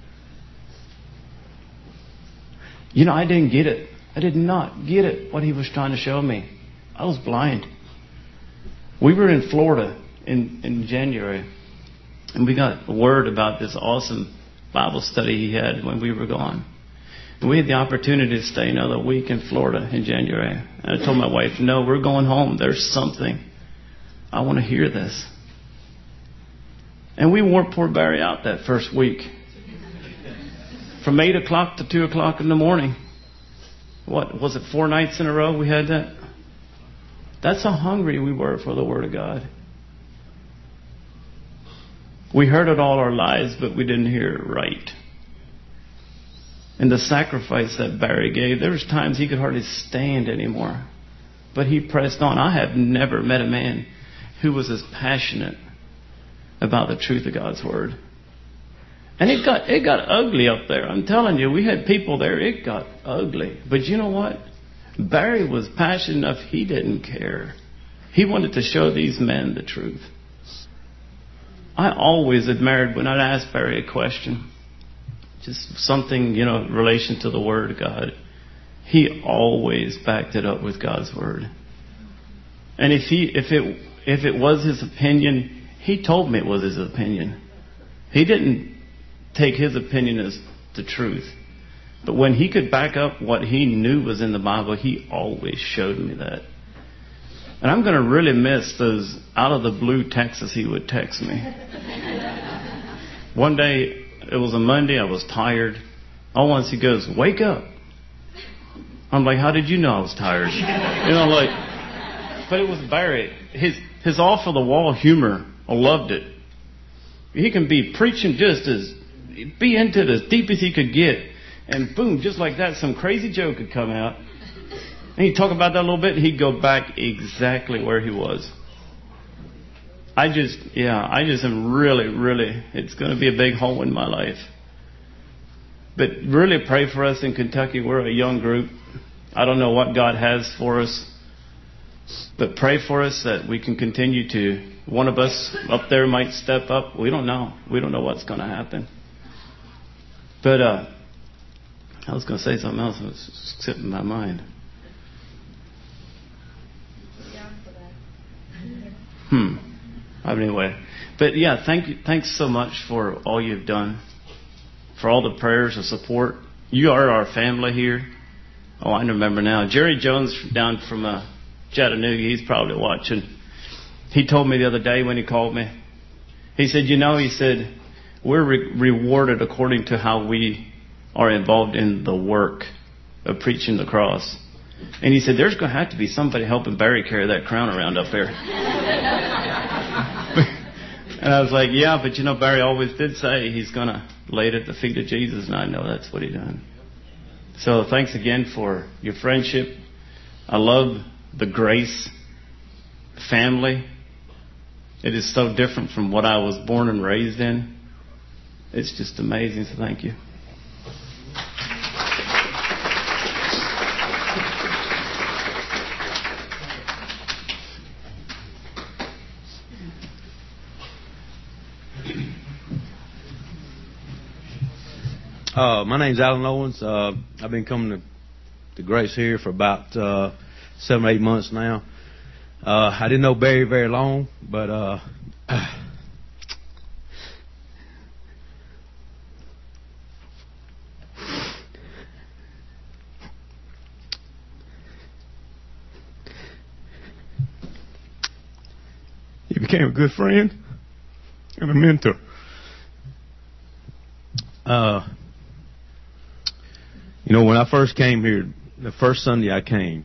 I didn't get it. I did not get it, what he was trying to show me. I was blind. We were in Florida in January, and we got word about this awesome Bible study he had when we were gone. And we had the opportunity to stay another week in Florida in January. And I told my wife, no, we're going home. There's something. I want to hear this. And we wore poor Barry out that first week. From 8 o'clock to 2 o'clock in the morning. What, was it 4 nights in a row we had that? That's how hungry we were for the Word of God. We heard it all our lives, but we didn't hear it right. And the sacrifice that Barry gave, there was times he could hardly stand anymore. But he pressed on. I have never met a man who was as passionate about the truth of God's Word. And it got ugly up there. I'm telling you, we had people there. It got ugly. But you know what? Barry was passionate enough. He didn't care. He wanted to show these men the truth. I always admired when I'd ask Barry a question, just something, in relation to the Word of God. He always backed it up with God's Word. And if if it was his opinion, he told me it was his opinion. He didn't take his opinion as the truth. But when he could back up what he knew was in the Bible, he always showed me that. And I'm going to really miss those out of the blue texts he would text me. One day, it was a Monday, I was tired. All once he goes, "Wake up." I'm like, "How did you know I was tired?" But it was Barry. His off of the wall humor, I loved it. He can be preaching be into it as deep as he could get. And boom, just like that, some crazy joke would come out. And he'd talk about that a little bit, he'd go back exactly where he was. I just am really, it's going to be a big hole in my life. But really pray for us in Kentucky. We're a young group. I don't know what God has for us. But pray for us that we can continue to, one of us up there might step up. We don't know. We don't know what's going to happen. But I was going to say something else. It was slipping my mind. Anyway. But yeah, thank you. Thanks so much for all you've done. For all the prayers and support. You are our family here. Oh, I remember now. Jerry Jones down from Chattanooga, he's probably watching. He told me the other day when he called me. He said, we're rewarded according to how we are involved in the work of preaching the cross. And he said, there's going to have to be somebody helping Barry carry that crown around up there. And I was like, yeah, but Barry always did say he's going to lay it at the feet of Jesus, and I know that's what he done. So thanks again for your friendship. I love the Grace family. It is so different from what I was born and raised in. It's just amazing, so thank you. My name's Alan Owens. I've been coming to Grace here for about 7 or 8 months now. I didn't know Barry very long, but he became a good friend and a mentor. When I first came here, the first Sunday I came,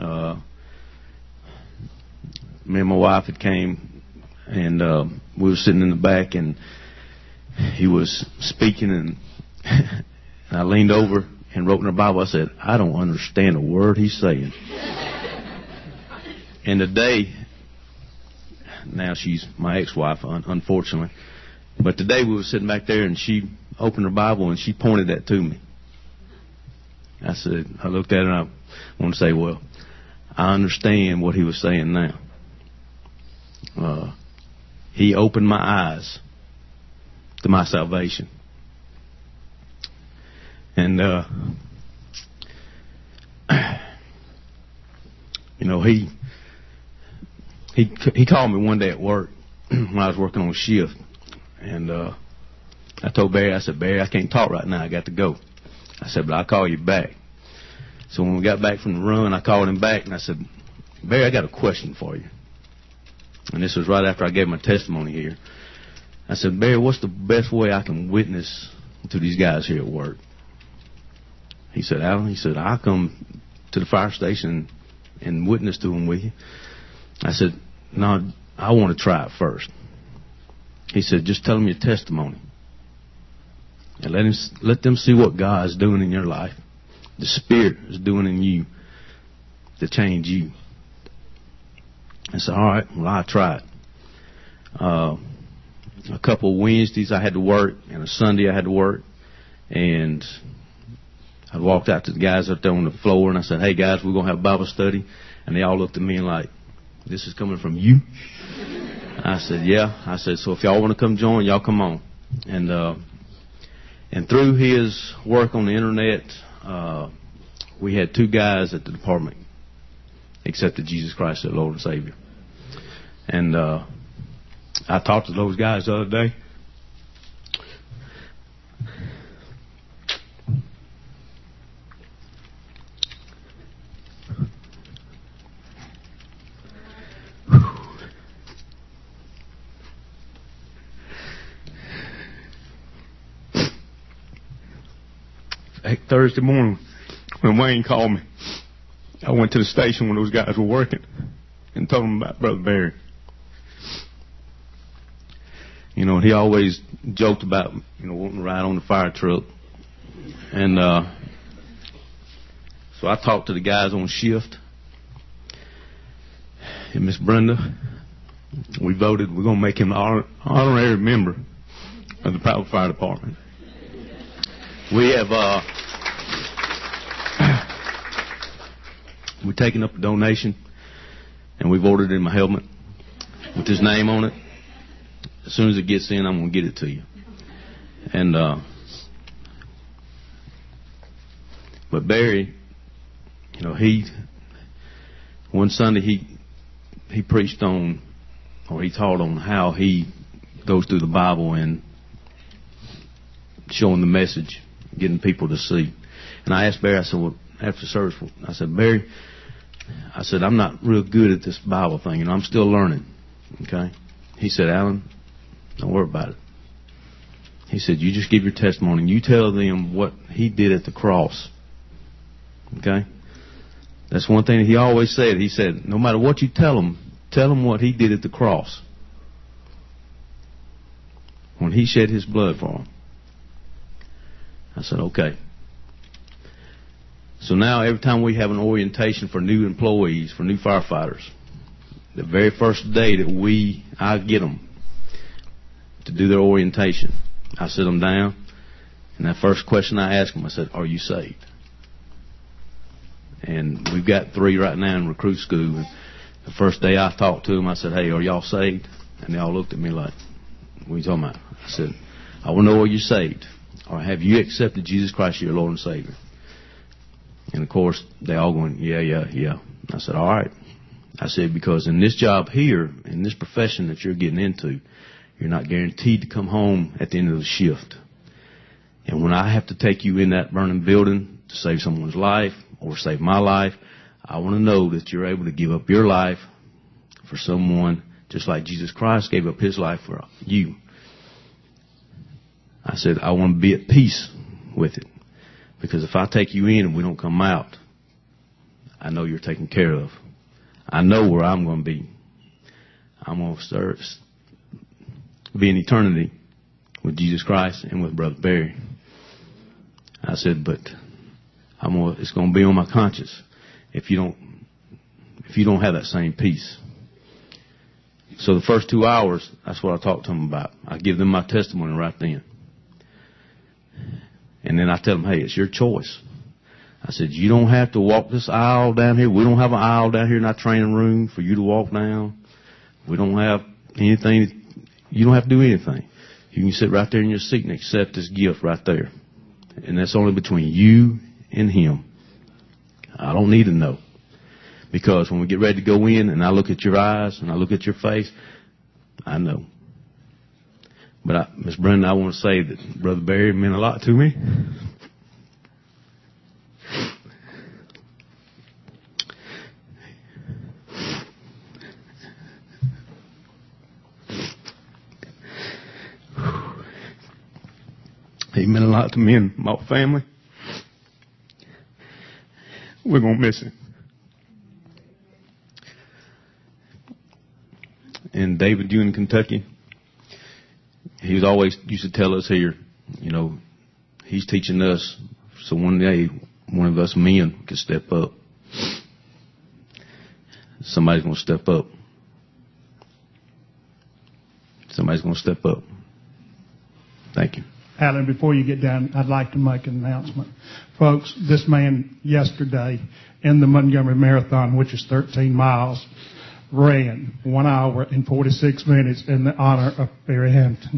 me and my wife had came, and we were sitting in the back, and he was speaking, and I leaned over and wrote in the Bible. I said, I don't understand a word he's saying. And today, now she's my ex-wife, unfortunately, but today we were sitting back there, and she opened her Bible, and she pointed that to me. I looked at it, and I want to say, well, I understand what he was saying now. He opened my eyes to my salvation. And, he called me one day at work when I was working on shift. And I told Barry, I said, Barry, I can't talk right now. I got to go. I said, but I'll call you back. So when we got back from the run, I called him back, and I said, Barry, I got a question for you. And this was right after I gave my testimony here. I said, Barry, what's the best way I can witness to these guys here at work? He said, Alan, I'll come to the fire station and witness to them with you. I said, no, I want to try it first. He said, just tell them your testimony. And let them see what God's doing in your life. The Spirit is doing in you to change you. I said, all right, well, I'll try it. A couple of Wednesdays I had to work, and a Sunday I had to work. And I walked out to the guys up there on the floor, and I said, hey, guys, we're going to have Bible study. And they all looked at me and like, this is coming from you? I said, yeah. I said, so if y'all want to come join, y'all come on. And through his work on the internet, we had 2 guys at the department accepted Jesus Christ as Lord and Savior. And I talked to those guys the other day. Thursday morning, when Wayne called me, I went to the station when those guys were working and told them about Brother Barry. You know, he always joked about, you know, wanting to ride on the fire truck. And so I talked to the guys on shift. And Miss Brenda, we voted we're going to make him an honorary member of the Powell Fire Department. We have we're taking up a donation, and we've ordered him a helmet with his name on it. As soon as it gets in, I'm going to get it to you. And but Barry, you know, one Sunday he preached on, or he taught on how he goes through the Bible and showing the message, getting people to see. And I asked Barry, I said, well, after service, I said, Barry, I said, I'm not real good at this Bible thing, and I'm still learning. Okay? He said, Alan, don't worry about it. He said, you just give your testimony. You tell them what he did at the cross. Okay? That's one thing that he always said. He said, no matter what you tell them what he did at the cross. When he shed his blood for them. I said, okay. So now every time we have an orientation for new employees, for new firefighters, the very first day that I get them to do their orientation, I sit them down, and that first question I ask them, I said, are you saved? And we've got 3 right now in recruit school. And the first day I talked to them, I said, hey, are y'all saved? And they all looked at me like, what are you talking about? I said, I want to know, are you saved? Or have you accepted Jesus Christ, your Lord and Savior? And of course, they all going, yeah. I said, all right. I said, because in this job here, in this profession that you're getting into, you're not guaranteed to come home at the end of the shift. And when I have to take you in that burning building to save someone's life or save my life, I want to know that you're able to give up your life for someone just like Jesus Christ gave up his life for you. I said, I want to be at peace with it. Because if I take you in and we don't come out, I know you're taken care of. I know where I'm going to be. I'm going to be in eternity with Jesus Christ and with Brother Barry. I said, but it's going to be on my conscience if you don't have that same peace. So the first 2 hours, that's what I talk to them about. I give them my testimony right then. And then I tell them, hey, it's your choice. I said, you don't have to walk this aisle down here. We don't have an aisle down here in our training room for you to walk down. We don't have anything. You don't have to do anything. You can sit right there in your seat and accept this gift right there. And that's only between you and him. I don't need to know. Because when we get ready to go in and I look at your eyes and I look at your face, I know. But Miss Brenda, I want to say that Brother Barry meant a lot to me. He meant a lot to me and my family. We're going to miss him. And David, you in Kentucky, he was always used to tell us here, you know, he's teaching us so one day one of us men can step up. Somebody's going to step up. Somebody's going to step up. Thank you. Alan, before you get down, I'd like to make an announcement. Folks, this man yesterday in the Montgomery Marathon, which is 13 miles, ran 1 hour and 46 minutes in the honor of Barry Hampton.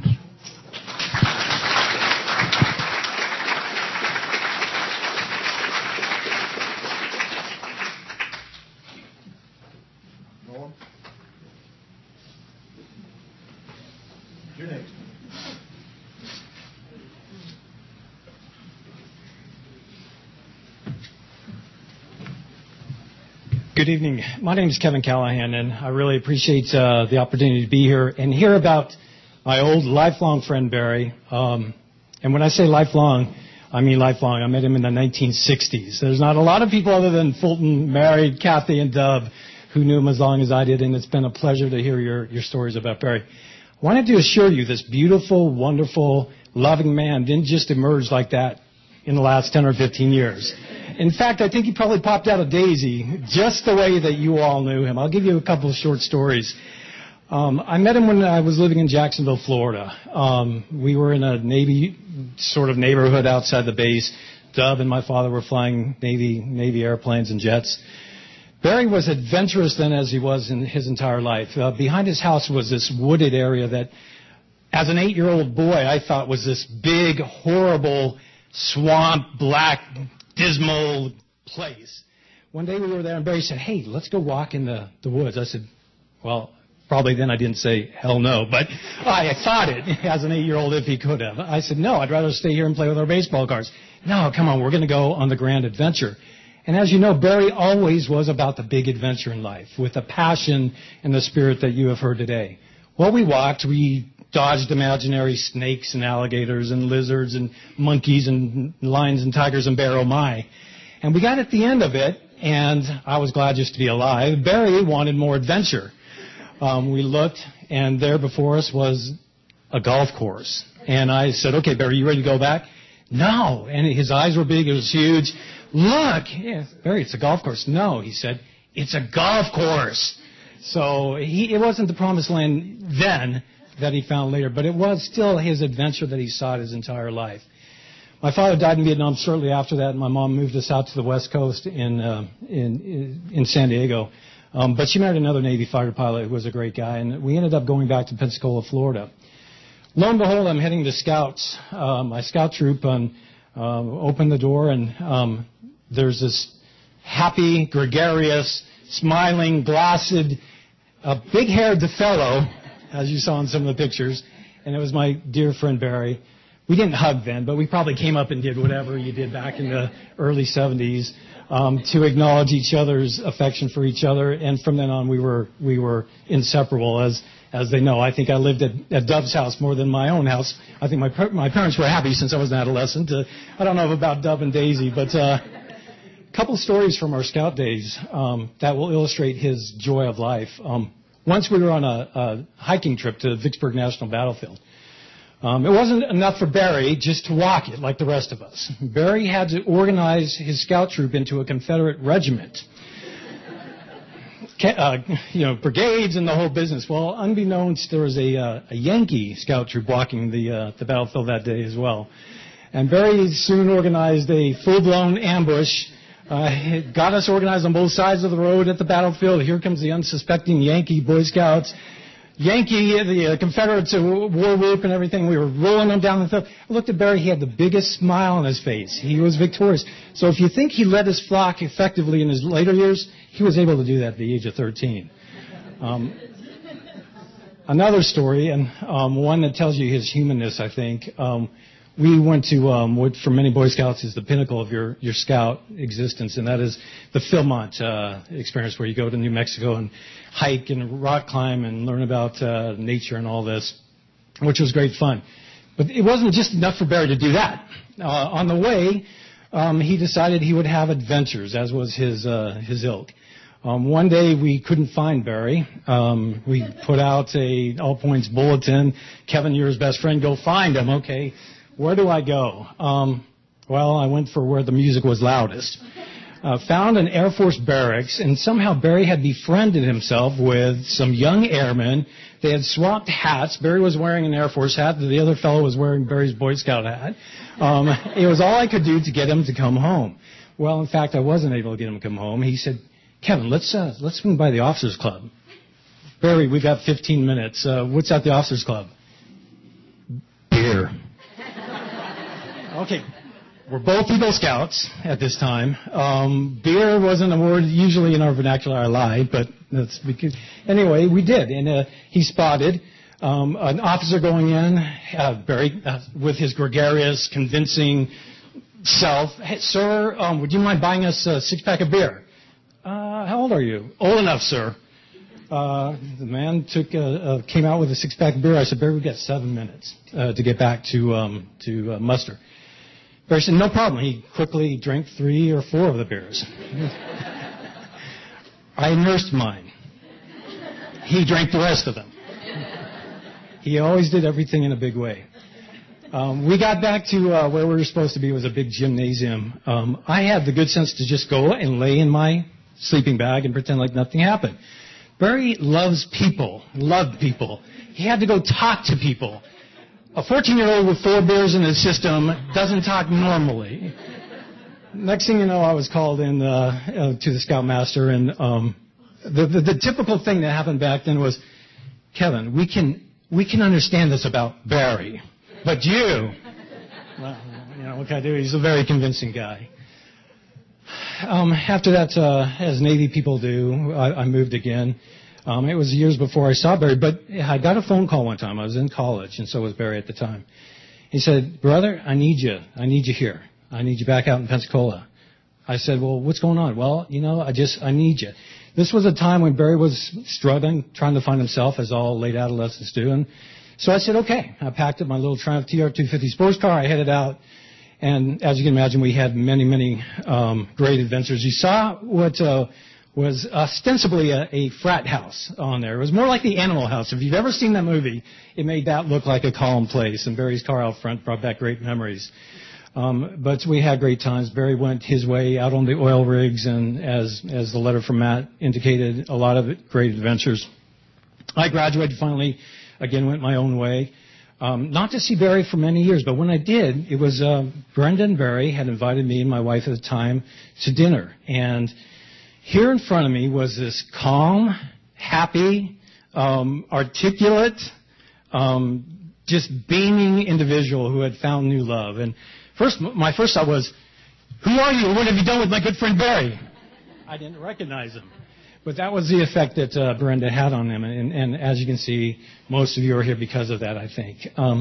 Good evening. My name is Kevin Callahan, and I really appreciate the opportunity to be here and hear about my old lifelong friend, Barry. And when I say lifelong, I mean lifelong. I met him in the 1960s. There's not a lot of people other than Fulton, married, Kathy, and Dub who knew him as long as I did, and it's been a pleasure to hear your stories about Barry. I wanted to assure you this beautiful, wonderful, loving man didn't just emerge like that in the last 10 or 15 years. In fact, I think he probably popped out of Daisy just the way that you all knew him. I'll give you a couple of short stories. I met him when I was living in Jacksonville, Florida. We were in a Navy sort of neighborhood outside the base. Dub and my father were flying Navy airplanes and jets. Barry was adventurous then as he was in his entire life. Behind his house was this wooded area that, as an 8-year-old boy, I thought was this big, horrible, swamp, black, dismal place. One day we were there and Barry said, "Hey, let's go walk in the woods." I said, well, probably then I didn't say hell no, but I thought it as an 8-year-old if he could have. I said, no, I'd rather stay here and play with our baseball cards. No, come on, we're going to go on the grand adventure. And as you know, Barry always was about the big adventure in life with the passion and the spirit that you have heard today. Well, we walked, we dodged imaginary snakes and alligators and lizards and monkeys and lions and tigers and bear, oh my. And we got at the end of it, and I was glad just to be alive. Barry wanted more adventure. We looked, and there before us was a golf course. And I said, okay, Barry, you ready to go back? No. And his eyes were big, it was huge. Look, yeah, Barry, it's a golf course. No, he said, it's a golf course. So it wasn't the promised land then that he found later, but it was still his adventure that he sought his entire life. My father died in Vietnam shortly after that, and my mom moved us out to the West Coast in San Diego. But she married another Navy fighter pilot who was a great guy, and we ended up going back to Pensacola, Florida. Lo and behold, I'm heading to Scouts. My scout troop opened the door, and there's this happy, gregarious, smiling, glassed, big-haired fellow, as you saw in some of the pictures, and it was my dear friend Barry. We didn't hug then, but we probably came up and did whatever you did back in the early 70s to acknowledge each other's affection for each other, and from then on we were inseparable, as they know. I think I lived at Dub's house more than my own house. I think my parents were happy since I was an adolescent. I don't know about Dub and Daisy, but a couple stories from our scout days that will illustrate his joy of life. Once we were on a hiking trip to Vicksburg National Battlefield. It wasn't enough for Barry just to walk it like the rest of us. Barry had to organize his scout troop into a Confederate regiment. Brigades and the whole business. Well, unbeknownst, there was a Yankee scout troop walking the battlefield that day as well. And Barry soon organized a full-blown ambush. It got us organized on both sides of the road at the battlefield. Here comes the unsuspecting Yankee Boy Scouts. The Confederates war whoop and everything. We were rolling them down the field. I looked at Barry. He had the biggest smile on his face. He was victorious. So if you think he led his flock effectively in his later years, he was able to do that at the age of 13. Another story, and one that tells you his humanness, I think. We went to what for many Boy Scouts is the pinnacle of your scout existence, and that is the Philmont experience, where you go to New Mexico and hike and rock climb and learn about nature and all this, which was great fun. But it wasn't just enough for Barry to do that. On the way, he decided he would have adventures, as was his ilk. One day we couldn't find Barry. We put out a all points bulletin. Kevin, you're his best friend. Go find him. Okay. Where do I go? Well, I went for where the music was loudest. Found an Air Force barracks, and somehow Barry had befriended himself with some young airmen. They had swapped hats. Barry was wearing an Air Force hat. The other fellow was wearing Barry's Boy Scout hat. It was all I could do to get him to come home. Well, in fact, I wasn't able to get him to come home. He said, Kevin, let's swing by the Officers Club. Barry, we've got 15 minutes. What's at the Officers Club? Beer. Okay, we're both Eagle Scouts at this time. Beer wasn't a word usually in our vernacular. I lied, but that's because anyway, we did. And he spotted an officer going in, Barry, with his gregarious, convincing self. Hey, sir, would you mind buying us a 6-pack of beer? how old are you? Old enough, sir. The man came out with a 6-pack of beer. I said, Barry, we've got 7 minutes to get back to muster. Barry said, no problem. He quickly drank 3 or 4 of the beers. I nursed mine. He drank the rest of them. He always did everything in a big way. We got back to where we were supposed to be. It was a big gymnasium. I had the good sense to just go and lay in my sleeping bag and pretend like nothing happened. Barry loves people, loved people. He had to go talk to people. A 14-year-old with 4 beers in his system doesn't talk normally. Next thing you know, I was called in to the scoutmaster, and the typical thing that happened back then was, Kevin, we can understand this about Barry, but you, well, what can I do? He's a very convincing guy. After that, as Navy people do, I moved again. It was years before I saw Barry, but I got a phone call one time. I was in college, and so was Barry at the time. He said, brother, I need you. I need you here. I need you back out in Pensacola. I said, well, what's going on? Well, I need you. This was a time when Barry was struggling, trying to find himself, as all late adolescents do. And so I said, okay. I packed up my little Triumph TR250 sports car. I headed out. And as you can imagine, we had many, many great adventures. You saw what was ostensibly a frat house on there. It was more like the Animal House. If you've ever seen that movie, it made that look like a calm place. And Barry's car out front brought back great memories. But we had great times. Barry went his way out on the oil rigs, and as the letter from Matt indicated, a lot of great adventures. I graduated finally, again went my own way. Not to see Barry for many years, but when I did, it was Brenda and Barry had invited me and my wife at the time to dinner. And here in front of me was this calm, happy, articulate, just beaming individual who had found new love. And my first thought was, who are you? What have you done with my good friend Barry? I didn't recognize him. But that was the effect that Brenda had on him. And as you can see, most of you are here because of that, I think.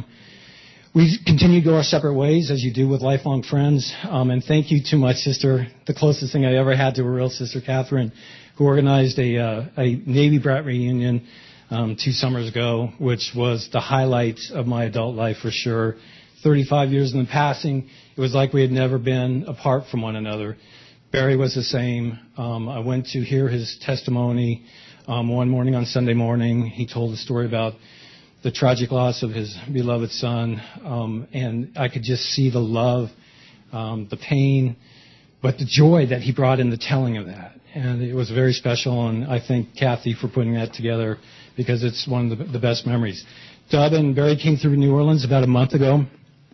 We continue to go our separate ways, as you do with lifelong friends. And thank you to my sister, the closest thing I ever had to a real sister, Catherine, who organized a Navy brat reunion 2 summers ago, which was the highlight of my adult life for sure. 35 years in the passing, it was like we had never been apart from one another. Barry was the same. I went to hear his testimony one morning on Sunday morning. He told a story about the tragic loss of his beloved son, and I could just see the love, the pain, but the joy that he brought in the telling of that. And it was very special, and I thank Kathy for putting that together because it's one of the best memories. Dub and Barry came through New Orleans about a month ago.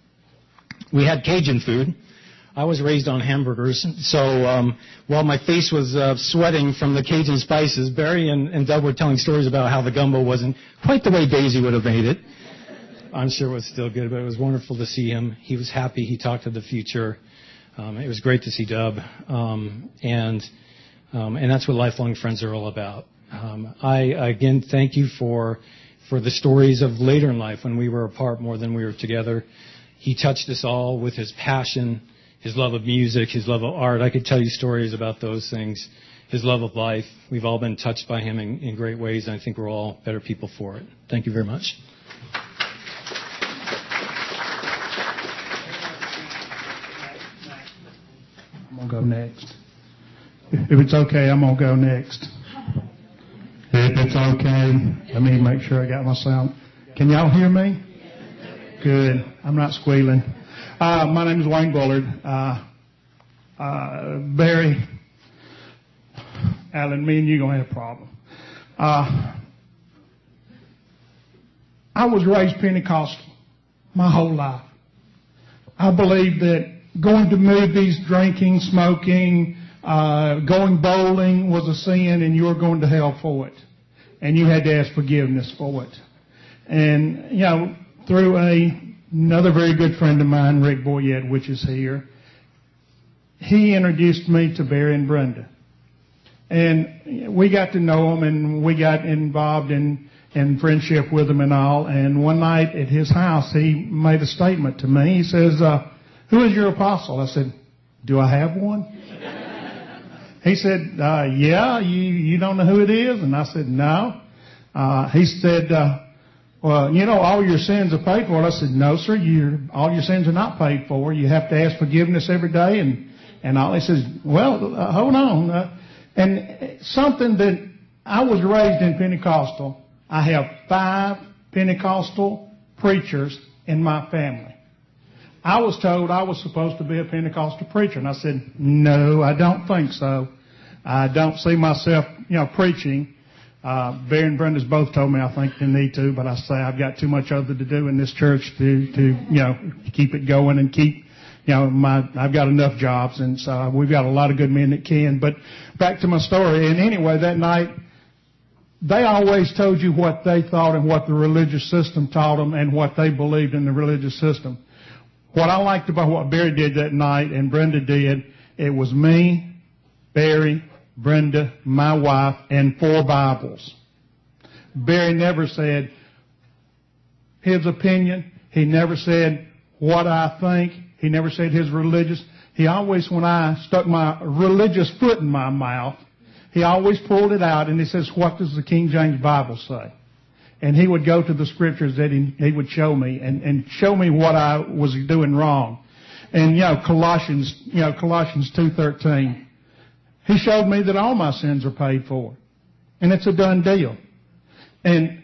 We had Cajun food. I was raised on hamburgers, so while my face was sweating from the Cajun spices, Barry and Dub were telling stories about how the gumbo wasn't quite the way Daisy would have made it. I'm sure it was still good, but it was wonderful to see him. He was happy. He talked of the future. It was great to see Dub, and that's what lifelong friends are all about. I again thank you for the stories of later in life when we were apart more than we were together. He touched us all with his passion, his love of music, his love of art. I could tell you stories about those things. His love of life. We've all been touched by him in great ways, and I think we're all better people for it. Thank you very much. I'm going to go next. If it's okay, I'm going to go next. If it's okay, let me make sure I got my sound. Can y'all hear me? Good. I'm not squealing. My name is Wayne Bullard. Barry, Alan, me and you going to have a problem. I was raised Pentecostal my whole life. I believe that going to movies, drinking, smoking, going bowling was a sin, and you were going to hell for it. And you had to ask forgiveness for it. And, through another very good friend of mine, Rick Boyette, which is here, he introduced me to Barry and Brenda. And we got to know them, and we got involved in friendship with them and all. And one night at his house, he made a statement to me. He says, who is your apostle? I said, do I have one? He said, yeah, you don't know who it is? And I said, no. He said, well, you know, all your sins are paid for. I said, no, sir, all your sins are not paid for. You have to ask forgiveness every day. And all. He says, well, hold on. And something that I was raised in Pentecostal. I have 5 Pentecostal preachers in my family. I was told I was supposed to be a Pentecostal preacher. And I said, no, I don't think so. I don't see myself, preaching. Barry and Brenda's both told me I think they need to, but I say I've got too much other to do in this church to keep it going and keep, I've got enough jobs, and so we've got a lot of good men that can. But back to my story. And anyway, that night, they always told you what they thought and what the religious system taught them and what they believed in the religious system. What I liked about what Barry did that night and Brenda did, it was me, Barry, Brenda, my wife, and 4 Bibles. Barry never said his opinion. He never said what I think. He never said his religious. He always, when I stuck my religious foot in my mouth, he always pulled it out and he says, what does the King James Bible say? And he would go to the scriptures that he would show me and show me what I was doing wrong. And, Colossians 2:13. He showed me that all my sins are paid for. And it's a done deal. And,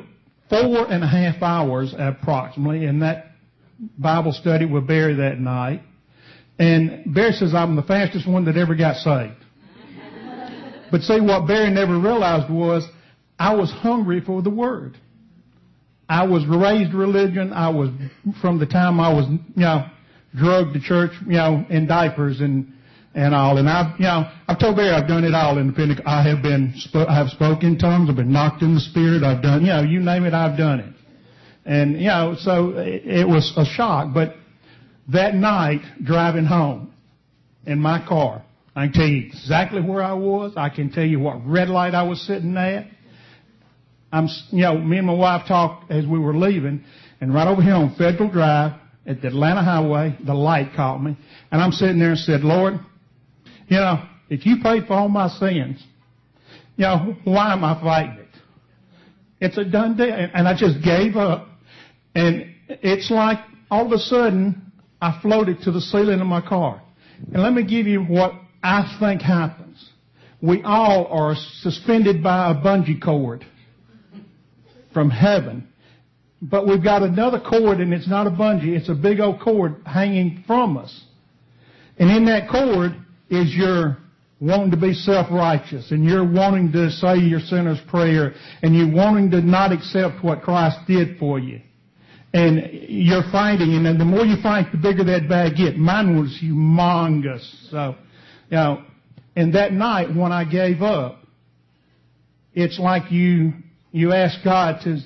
4.5 hours approximately in that Bible study with Barry that night. And Barry says I'm the fastest one that ever got saved. But see, what Barry never realized was I was hungry for the Word. I was raised religion. I was, from the time I was, drugged to church, in diapers and all. And I've told Barry I've done it all in the Pentecost. I have spoken in tongues. I've been knocked in the spirit. I've done, you name it, I've done it. And, so it was a shock. But that night, driving home in my car, I can tell you exactly where I was. I can tell you what red light I was sitting at. Me and my wife talked as we were leaving, and right over here on Federal Drive at the Atlanta Highway, the light caught me, and I'm sitting there and said, Lord, if you paid for all my sins, why am I fighting it? It's a done deal. And I just gave up, and it's like all of a sudden I floated to the ceiling of my car. And let me give you what I think happens. We all are suspended by a bungee cord from heaven. But we've got another cord, and it's not a bungee. It's a big old cord hanging from us. And in that cord is your wanting to be self-righteous, and you're wanting to say your sinner's prayer, and you're wanting to not accept what Christ did for you. And you're fighting, and then the more you fight, the bigger that bag gets. Mine was humongous. So, and that night when I gave up, it's like you ask God to,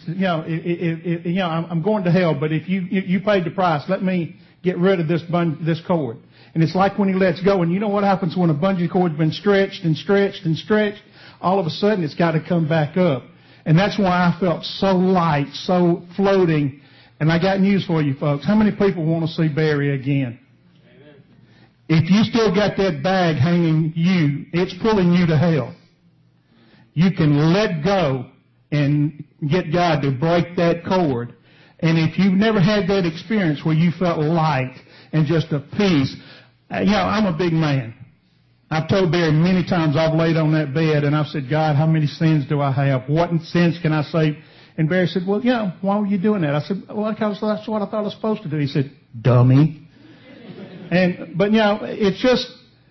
I'm going to hell, but if you paid the price, let me get rid of this cord. And it's like when He lets go, and you know what happens when a bungee cord's been stretched and stretched and stretched? All of a sudden it's got to come back up. And that's why I felt so light, so floating. And I got news for you folks. How many people want to see Barry again? Amen. If you still got that bag hanging it's pulling you to hell. You can let go and get God to break that cord. And if you've never had that experience where you felt light and just a peace, I'm a big man. I've told Barry many times I've laid on that bed and I've said, God, how many sins do I have? What sins can I save? And Barry said, well, why were you doing that? I said, well, because that's what I thought I was supposed to do. He said, dummy. But it's just,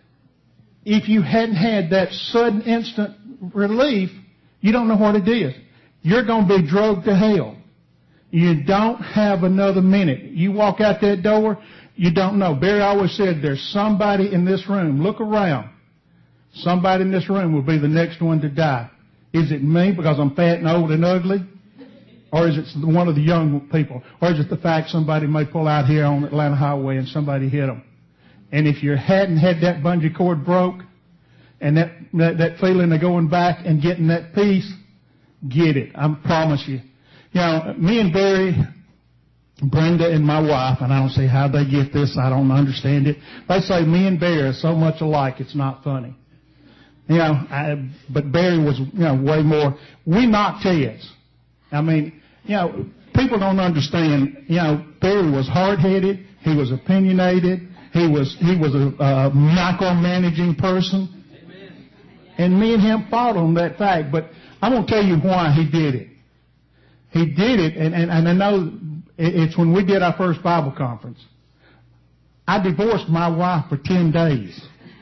if you hadn't had that sudden instant relief, you don't know what it is. You're going to be drugged to hell. You don't have another minute. You walk out that door, you don't know. Barry always said, there's somebody in this room. Look around. Somebody in this room will be the next one to die. Is it me because I'm fat and old and ugly? Or is it one of the young people? Or is it the fact somebody may pull out here on the Atlanta Highway and somebody hit them? And if you hadn't had that bungee cord broke and that feeling of going back and getting that peace, get it. I promise you. Me and Barry, Brenda and my wife, and I don't see how they get this. I don't understand it. They say me and Barry are so much alike, it's not funny. But Barry was, way more. We knocked heads. I mean, people don't understand. Barry was hard-headed. He was opinionated. He was a micromanaging person. Amen. And me and him fought on that fact. But I'm going to tell you why he did it. He did it, and I know it's when we did our first Bible conference. I divorced my wife for 10 days.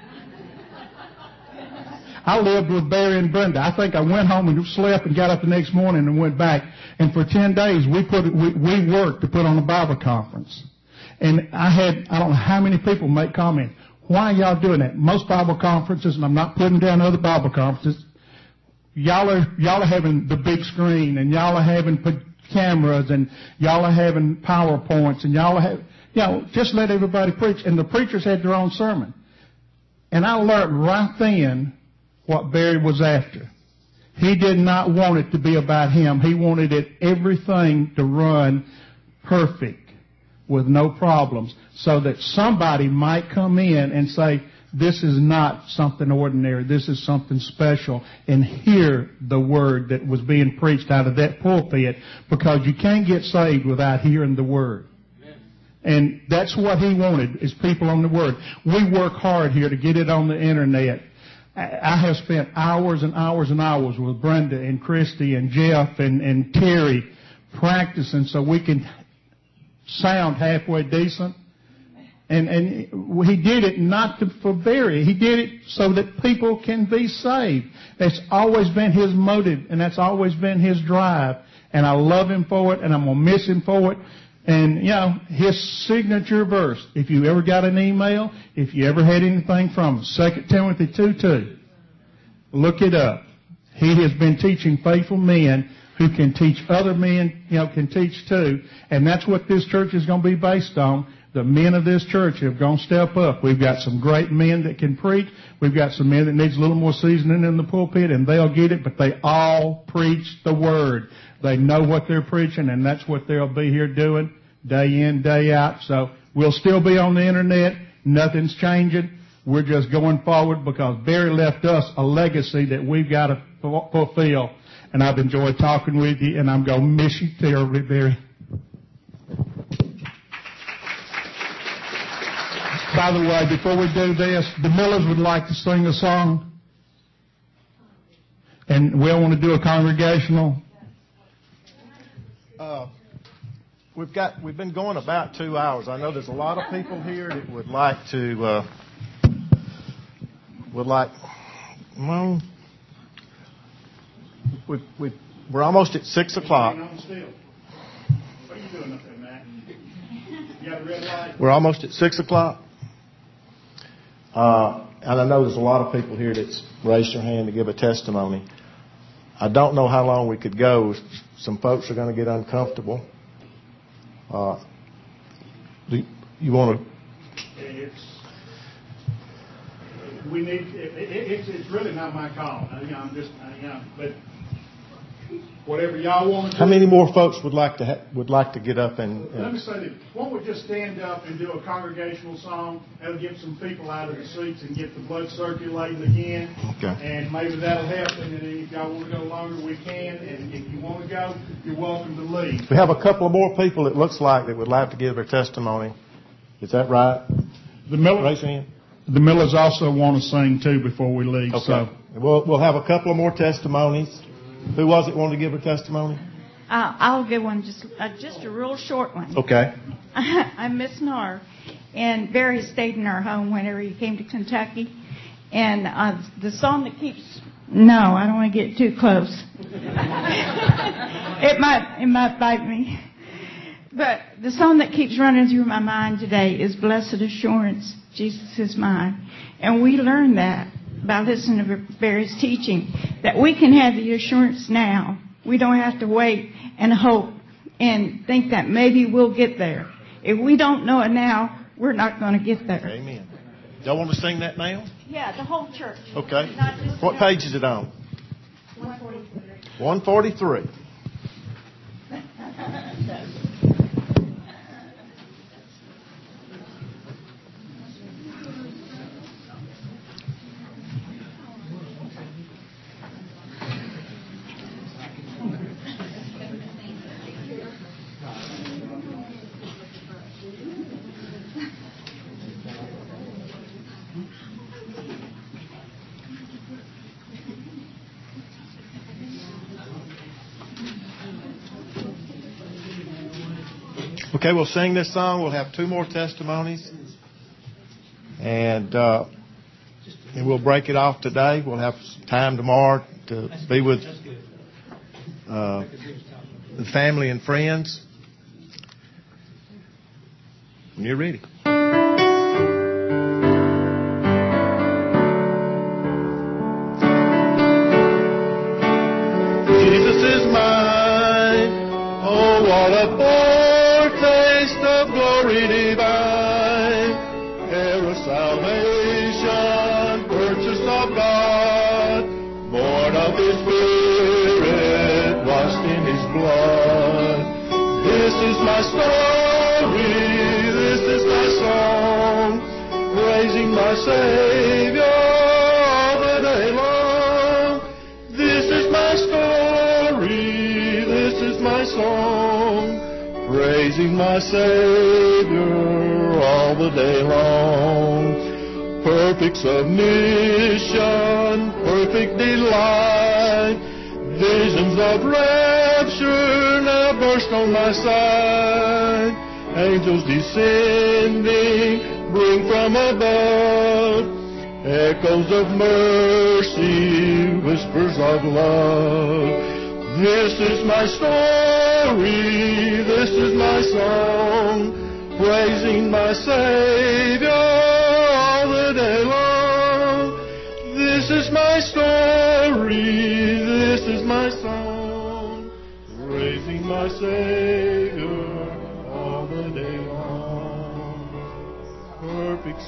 I lived with Barry and Brenda. I think I went home and slept and got up the next morning and went back. And for 10 days, we worked to put on a Bible conference. And I don't know how many people make comment, why are y'all doing that? Most Bible conferences, and I'm not putting down other Bible conferences, y'all are having the big screen, and y'all are having cameras, and y'all are having PowerPoints, and y'all are having, just let everybody preach. And the preachers had their own sermon. And I learned right then what Barry was after. He did not want it to be about him. He wanted everything to run perfect with no problems, so that somebody might come in and say, this is not something ordinary, this is something special, and hear the word that was being preached out of that pulpit, because you can't get saved without hearing the word. And that's what he wanted, is people on the word. We work hard here to get it on the internet. I have spent hours and hours and hours with Brenda and Christy and Jeff and Terry practicing so we can sound halfway decent. And he did it not for Barry. He did it so that people can be saved. That's always been his motive, and that's always been his drive. And I love him for it, and I'm going to miss him for it. And, his signature verse, if you ever got an email, if you ever had anything from him, 2 Timothy 2:2, look it up. He has been teaching faithful men who can teach other men, can teach too. And that's what this church is going to be based on. The men of this church have going to step up. We've got some great men that can preach. We've got some men that needs a little more seasoning in the pulpit, and they'll get it, but they all preach the word. They know what they're preaching, and that's what they'll be here doing day in, day out. So we'll still be on the internet. Nothing's changing. We're just going forward because Barry left us a legacy that we've got to fulfill. And I've enjoyed talking with you, and I'm going to miss you terribly, Barry. By the way, before we do this, the Millers would like to sing a song. And we all want to do a congregational. We've been going about 2 hours. I know there's a lot of people here that would like to, we're almost at 6 o'clock. We're almost at 6 o'clock. And I know there's a lot of people here that's raised their hand to give a testimony. I don't know how long we could go. Some folks are going to get uncomfortable. Do you want to? It's really not my call. But whatever y'all want to do. How many more folks would like to get up and? Let me say this. Why don't we just stand up and do a congregational song? That'll get some people out of the seats and get the blood circulating again. Okay. And maybe that'll help. And then if y'all want to go longer, we can. And if you want to go, you're welcome to leave. We have a couple of more people, it looks like, that would like to give their testimony. Is that right? Raise your hand. The Millers also want to sing too before we leave. Okay. So We'll have a couple of more testimonies. Who was it wanted to give a testimony? I'll give one, just a real short one. Okay. I'm Miss Nar, and Barry stayed in our home whenever he came to Kentucky. And the song that keeps... No, I don't want to get too close. It might bite me. But the song that keeps running through my mind today is Blessed Assurance, Jesus is Mine. And we learned that by listening to Barry's teaching, that we can have the assurance now. We don't have to wait and hope and think that maybe we'll get there. If we don't know it now, we're not going to get there. Amen. Y'all want to sing that now? Yeah, the whole church. Okay. What page is it on? 143. 143. Okay, we'll sing this song. We'll have 2 more testimonies. And we'll break it off today. We'll have time tomorrow to be with the family and friends. When you're ready. Jesus is mine. Oh, what a foretaste of glory divine. Heir of salvation, purchase of God, born of His Spirit, washed in His blood. This is my story, this is my song, praising my Savior all the day long. This is my story, this is my song, praising my Savior all the day long. Perfect submission, perfect delight, visions of rapture now burst on my sight. Angels descending, bring from above echoes of mercy, whispers of love. This is my story, this is my song, praising my Savior all the day long. This is my story, this is my song, praising my Savior all the day long. Perfect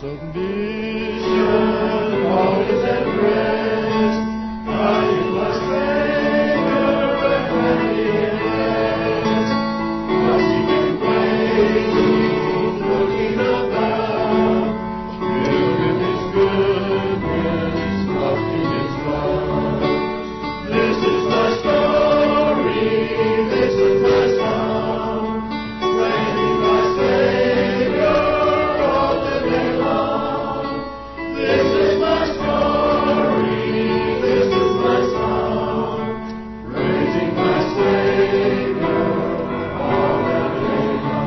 submission, all is at rest. I am my Savior, and He rest. Blessing and praising, looking about, filled with His goodness, lost in His love. This is my story, this is my song, praising my Savior all the day long. This is my story, this is my song, praising my Savior all the day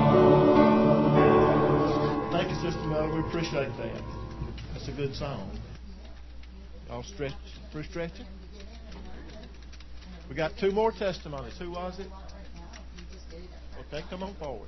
long. Thank you, Sister Mel. We appreciate that. That's a good song. Y'all stretching? We got 2 more testimonies. Who was it? Okay, come on forward.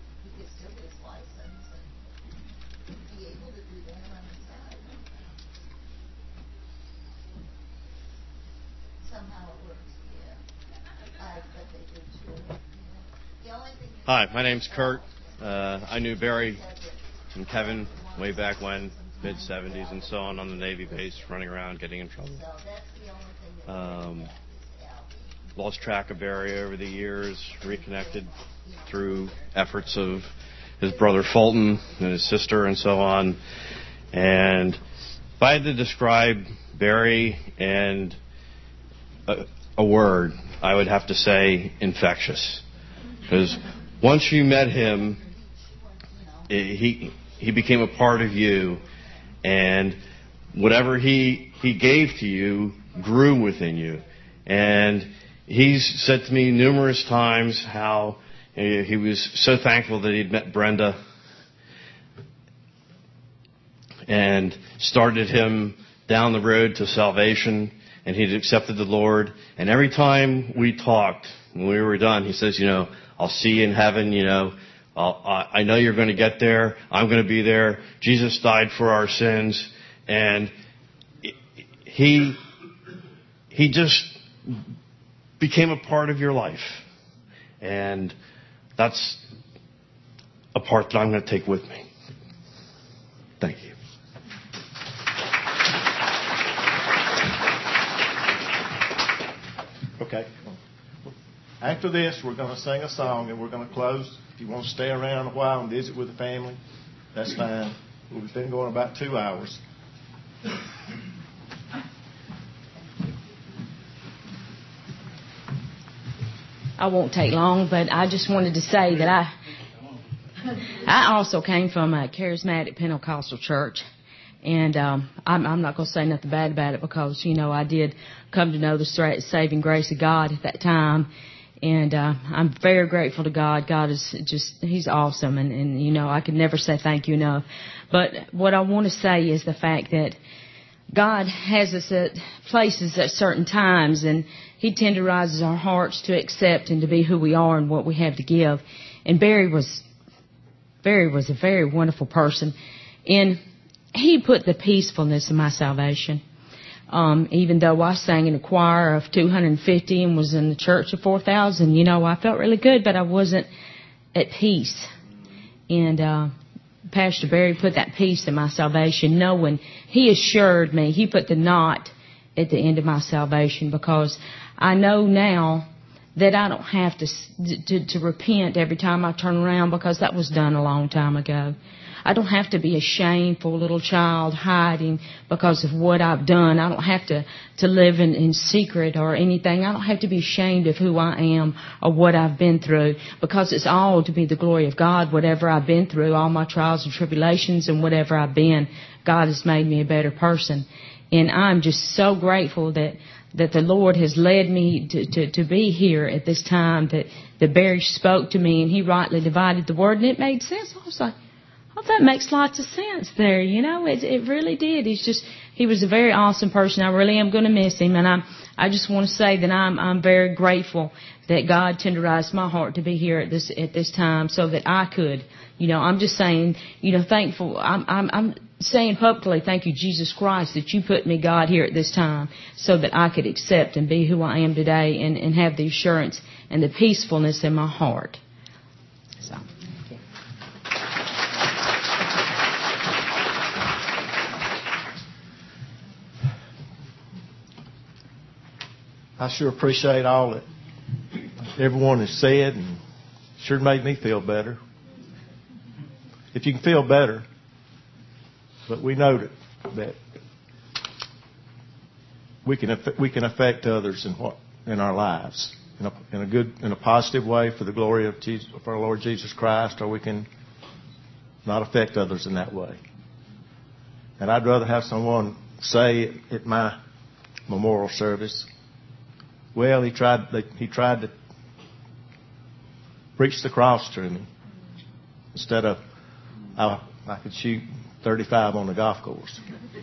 Hi, my name's Kurt. I knew Barry and Kevin way back when, mid-70s and so on the Navy base, running around, getting in trouble. Lost track of Barry over the years, reconnected through efforts of his brother Fulton and his sister and so on. And if I had to describe Barry and a word, I would have to say infectious. Because once you met him, he became a part of you, and whatever he gave to you grew within you. And he's said to me numerous times how he was so thankful that he'd met Brenda and started him down the road to salvation, and he'd accepted the Lord. And every time we talked, when we were done, he says, I'll see you in heaven, I know you're going to get there. I'm going to be there. Jesus died for our sins. And he just became a part of your life. And that's a part that I'm going to take with me. Thank you. Okay. After this, we're going to sing a song and we're going to close. If you want to stay around a while and visit with the family, that's fine. We've been going about 2 hours. I won't take long, but I just wanted to say that I also came from a charismatic Pentecostal church. And I'm not going to say nothing bad about it because, I did come to know the saving grace of God at that time. And I'm very grateful to God. God is just, He's awesome. And, you know, I could never say thank you enough. But what I want to say is the fact that God has us at places at certain times, and He tenderizes our hearts to accept and to be who we are and what we have to give. And Barry was a very wonderful person. And he put the peacefulness in my salvation. Even though I sang in a choir of 250 and was in the church of 4,000, you know, I felt really good, but I wasn't at peace. And Pastor Barry put that peace in my salvation, knowing he assured me, he put the knot at the end of my salvation, because I know now that I don't have to repent every time I turn around, because that was done a long time ago. I don't have to be a shameful little child hiding because of what I've done. I don't have to live in secret or anything. I don't have to be ashamed of who I am or what I've been through, because it's all to be the glory of God. Whatever I've been through, all my trials and tribulations and whatever I've been, God has made me a better person. And I'm just so grateful that the Lord has led me to be here at this time, that Barry spoke to me and he rightly divided the word, and it made sense. I was like, oh, that makes lots of sense there. You know, it really did. He was a very awesome person. I really am going to miss him. And I just want to say that I'm very grateful that God tenderized my heart to be here at this time so that I could, you know, I'm just saying, you know, thankful. I'm saying publicly, thank you, Jesus Christ, that you put me, God, here at this time so that I could accept and be who I am today and have the assurance and the peacefulness in my heart. So. I sure appreciate all that everyone has said, and sure made me feel better. If you can feel better, but we know that we can affect others in our lives in a positive way for the glory of Jesus, for our Lord Jesus Christ, or we can not affect others in that way. And I'd rather have someone say at my memorial service, well, he tried to preach the cross to me instead of I could shoot 35 on the golf course.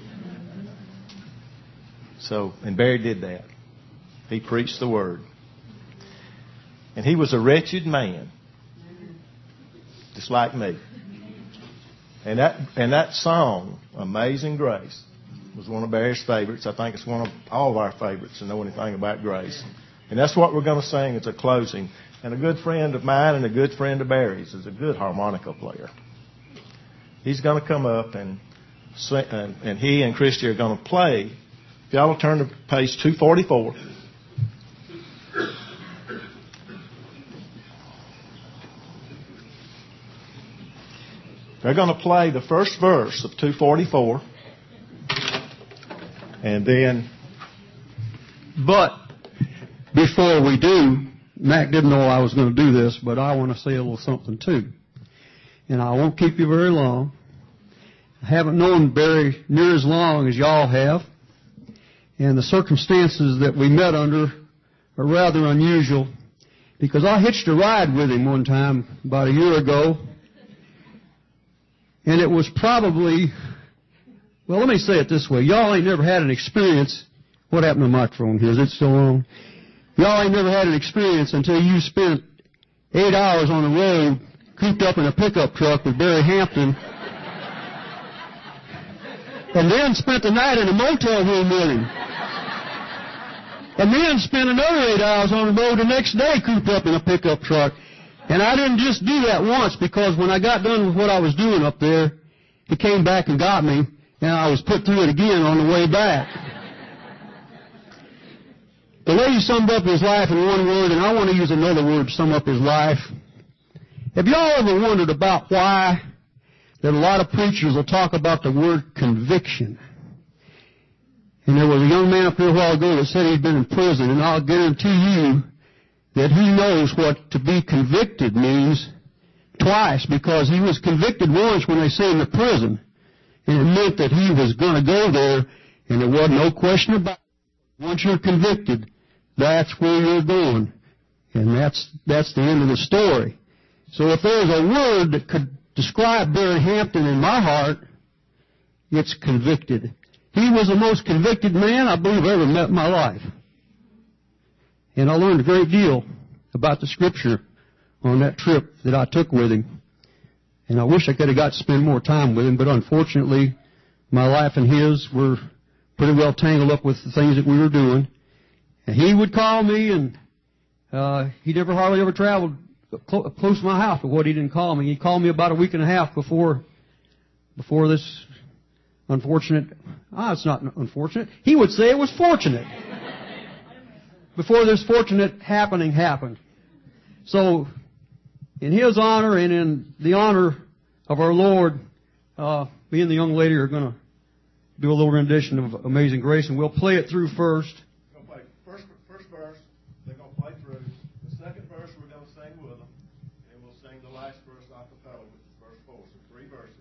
So, and Barry did that. He preached the word. And he was a wretched man, just like me. And that song, Amazing Grace, was one of Barry's favorites. I think it's one of all of our favorites to know anything about grace. And that's what we're going to sing as a closing. And a good friend of mine and a good friend of Barry's is a good harmonica player. He's going to come up and sing, and he and Christy are going to play. If y'all will turn to page 244. They're going to play the first verse of 244. And then, but before we do, Mac didn't know I was going to do this, but I want to say a little something too. And I won't keep you very long. I haven't known Barry near as long as y'all have. And the circumstances that we met under are rather unusual, because I hitched a ride with him one time about a year ago. And it was probably, well, let me say it this way. Y'all ain't never had an experience. What happened to the microphone here? Is it still on? Y'all ain't never had an experience until you spent 8 hours on the road cooped up in a pickup truck with Barry Hampton, and then spent the night in a motel room with him, and then spent another 8 hours on the road the next day cooped up in a pickup truck. And I didn't just do that once, because when I got done with what I was doing up there, he came back and got me, and I was put through it again on the way back. The lady summed up his life in one word, and I want to use another word to sum up his life. Have y'all ever wondered about why that a lot of preachers will talk about the word conviction? And there was a young man up here a while ago that said he'd been in prison, and I'll guarantee you that he knows what to be convicted means twice, because he was convicted once when they sent him to prison, and it meant that he was going to go there, and there wasn't no question about it. Once you're convicted, that's where you're going. And that's the end of the story. So if there's a word that could describe Barry Hampton in my heart, it's convicted. He was the most convicted man I believe I ever met in my life. And I learned a great deal about the Scripture on that trip that I took with him. And I wish I could have got to spend more time with him, but unfortunately, my life and his were pretty well tangled up with the things that we were doing. And he would call me, and he never hardly ever traveled close to my house with what he didn't call me. He called me about a week and a half before this unfortunate, it's not unfortunate. He would say it was fortunate. Before this fortunate happening happened. So, in his honor and in the honor of our Lord, me and the young lady are going to do a little rendition of Amazing Grace, and we'll play it through first. We're going to play first verse, they're going to play through. The second verse we're going to sing with them, and we'll sing the last verse a cappella, which is verse 4. So 3 verses.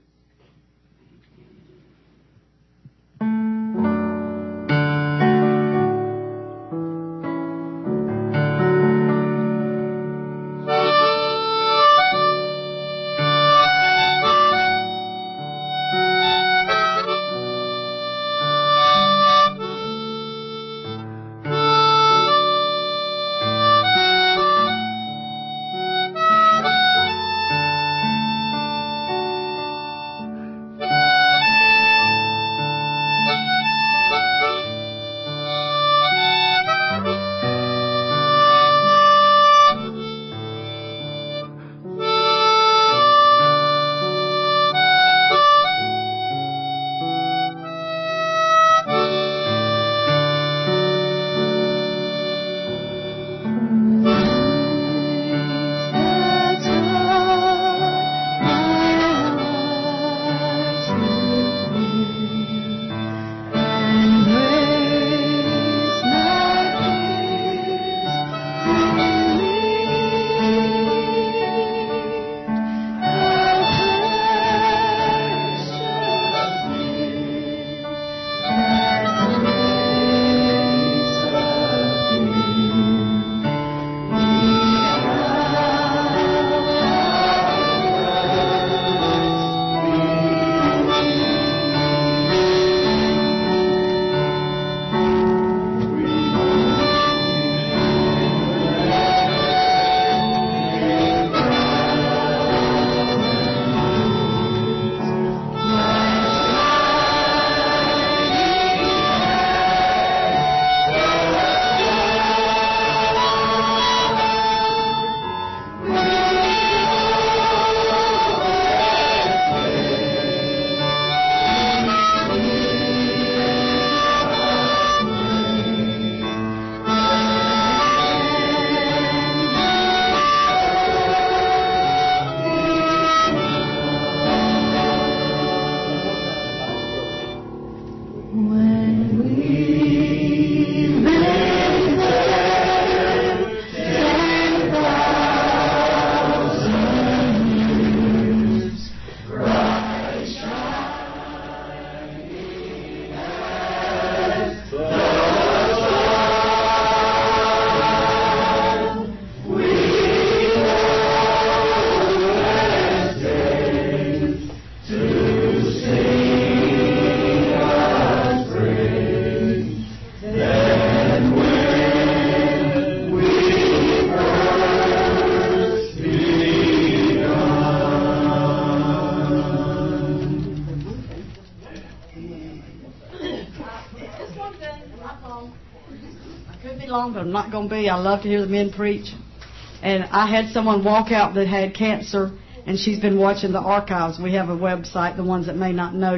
But I'm not going to be. I love to hear the men preach. And I had someone walk out that had cancer, and she's been watching the archives. We have a website, the ones that may not know,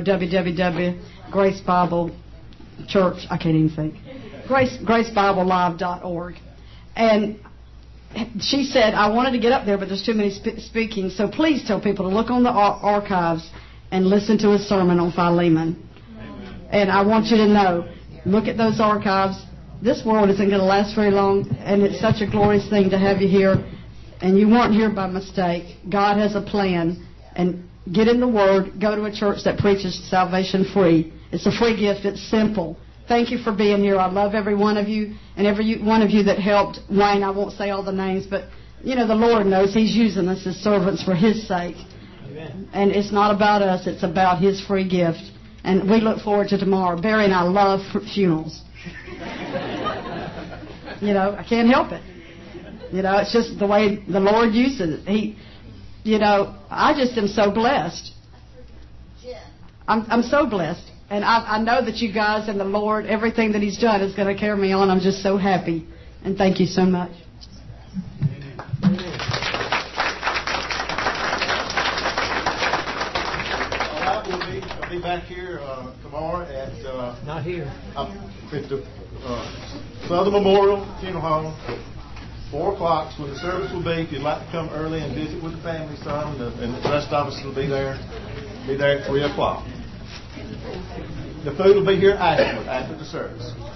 www.Grace Bible Church. I can't even think. GraceBibleLive.org. And she said, I wanted to get up there, but there's too many speaking. So please tell people to look on the archives and listen to a sermon on Philemon. And I want you to know, look at those archives. This world isn't going to last very long, and it's such a glorious thing to have you here. And you weren't here by mistake. God has a plan. And get in the Word. Go to a church that preaches salvation free. It's a free gift. It's simple. Thank you for being here. I love every one of you and every one of you that helped Wayne. I won't say all the names, but, you know, the Lord knows He's using us as servants for His sake. Amen. And it's not about us. It's about His free gift. And we look forward to tomorrow. Barry and I love funerals. You know, I can't help it. You know, it's just the way the Lord uses it. You know, I just am so blessed. I'm so blessed. And I know that you guys and the Lord, everything that He's done is going to carry me on. I'm just so happy. And thank you so much. I'll be back here tomorrow at... Not here. At the Southern Memorial Funeral Home. 4 o'clock is when the service will be. If you'd like to come early and visit with the family some, and the rest of us will be there. Be there at 3 o'clock. The food will be here after the service.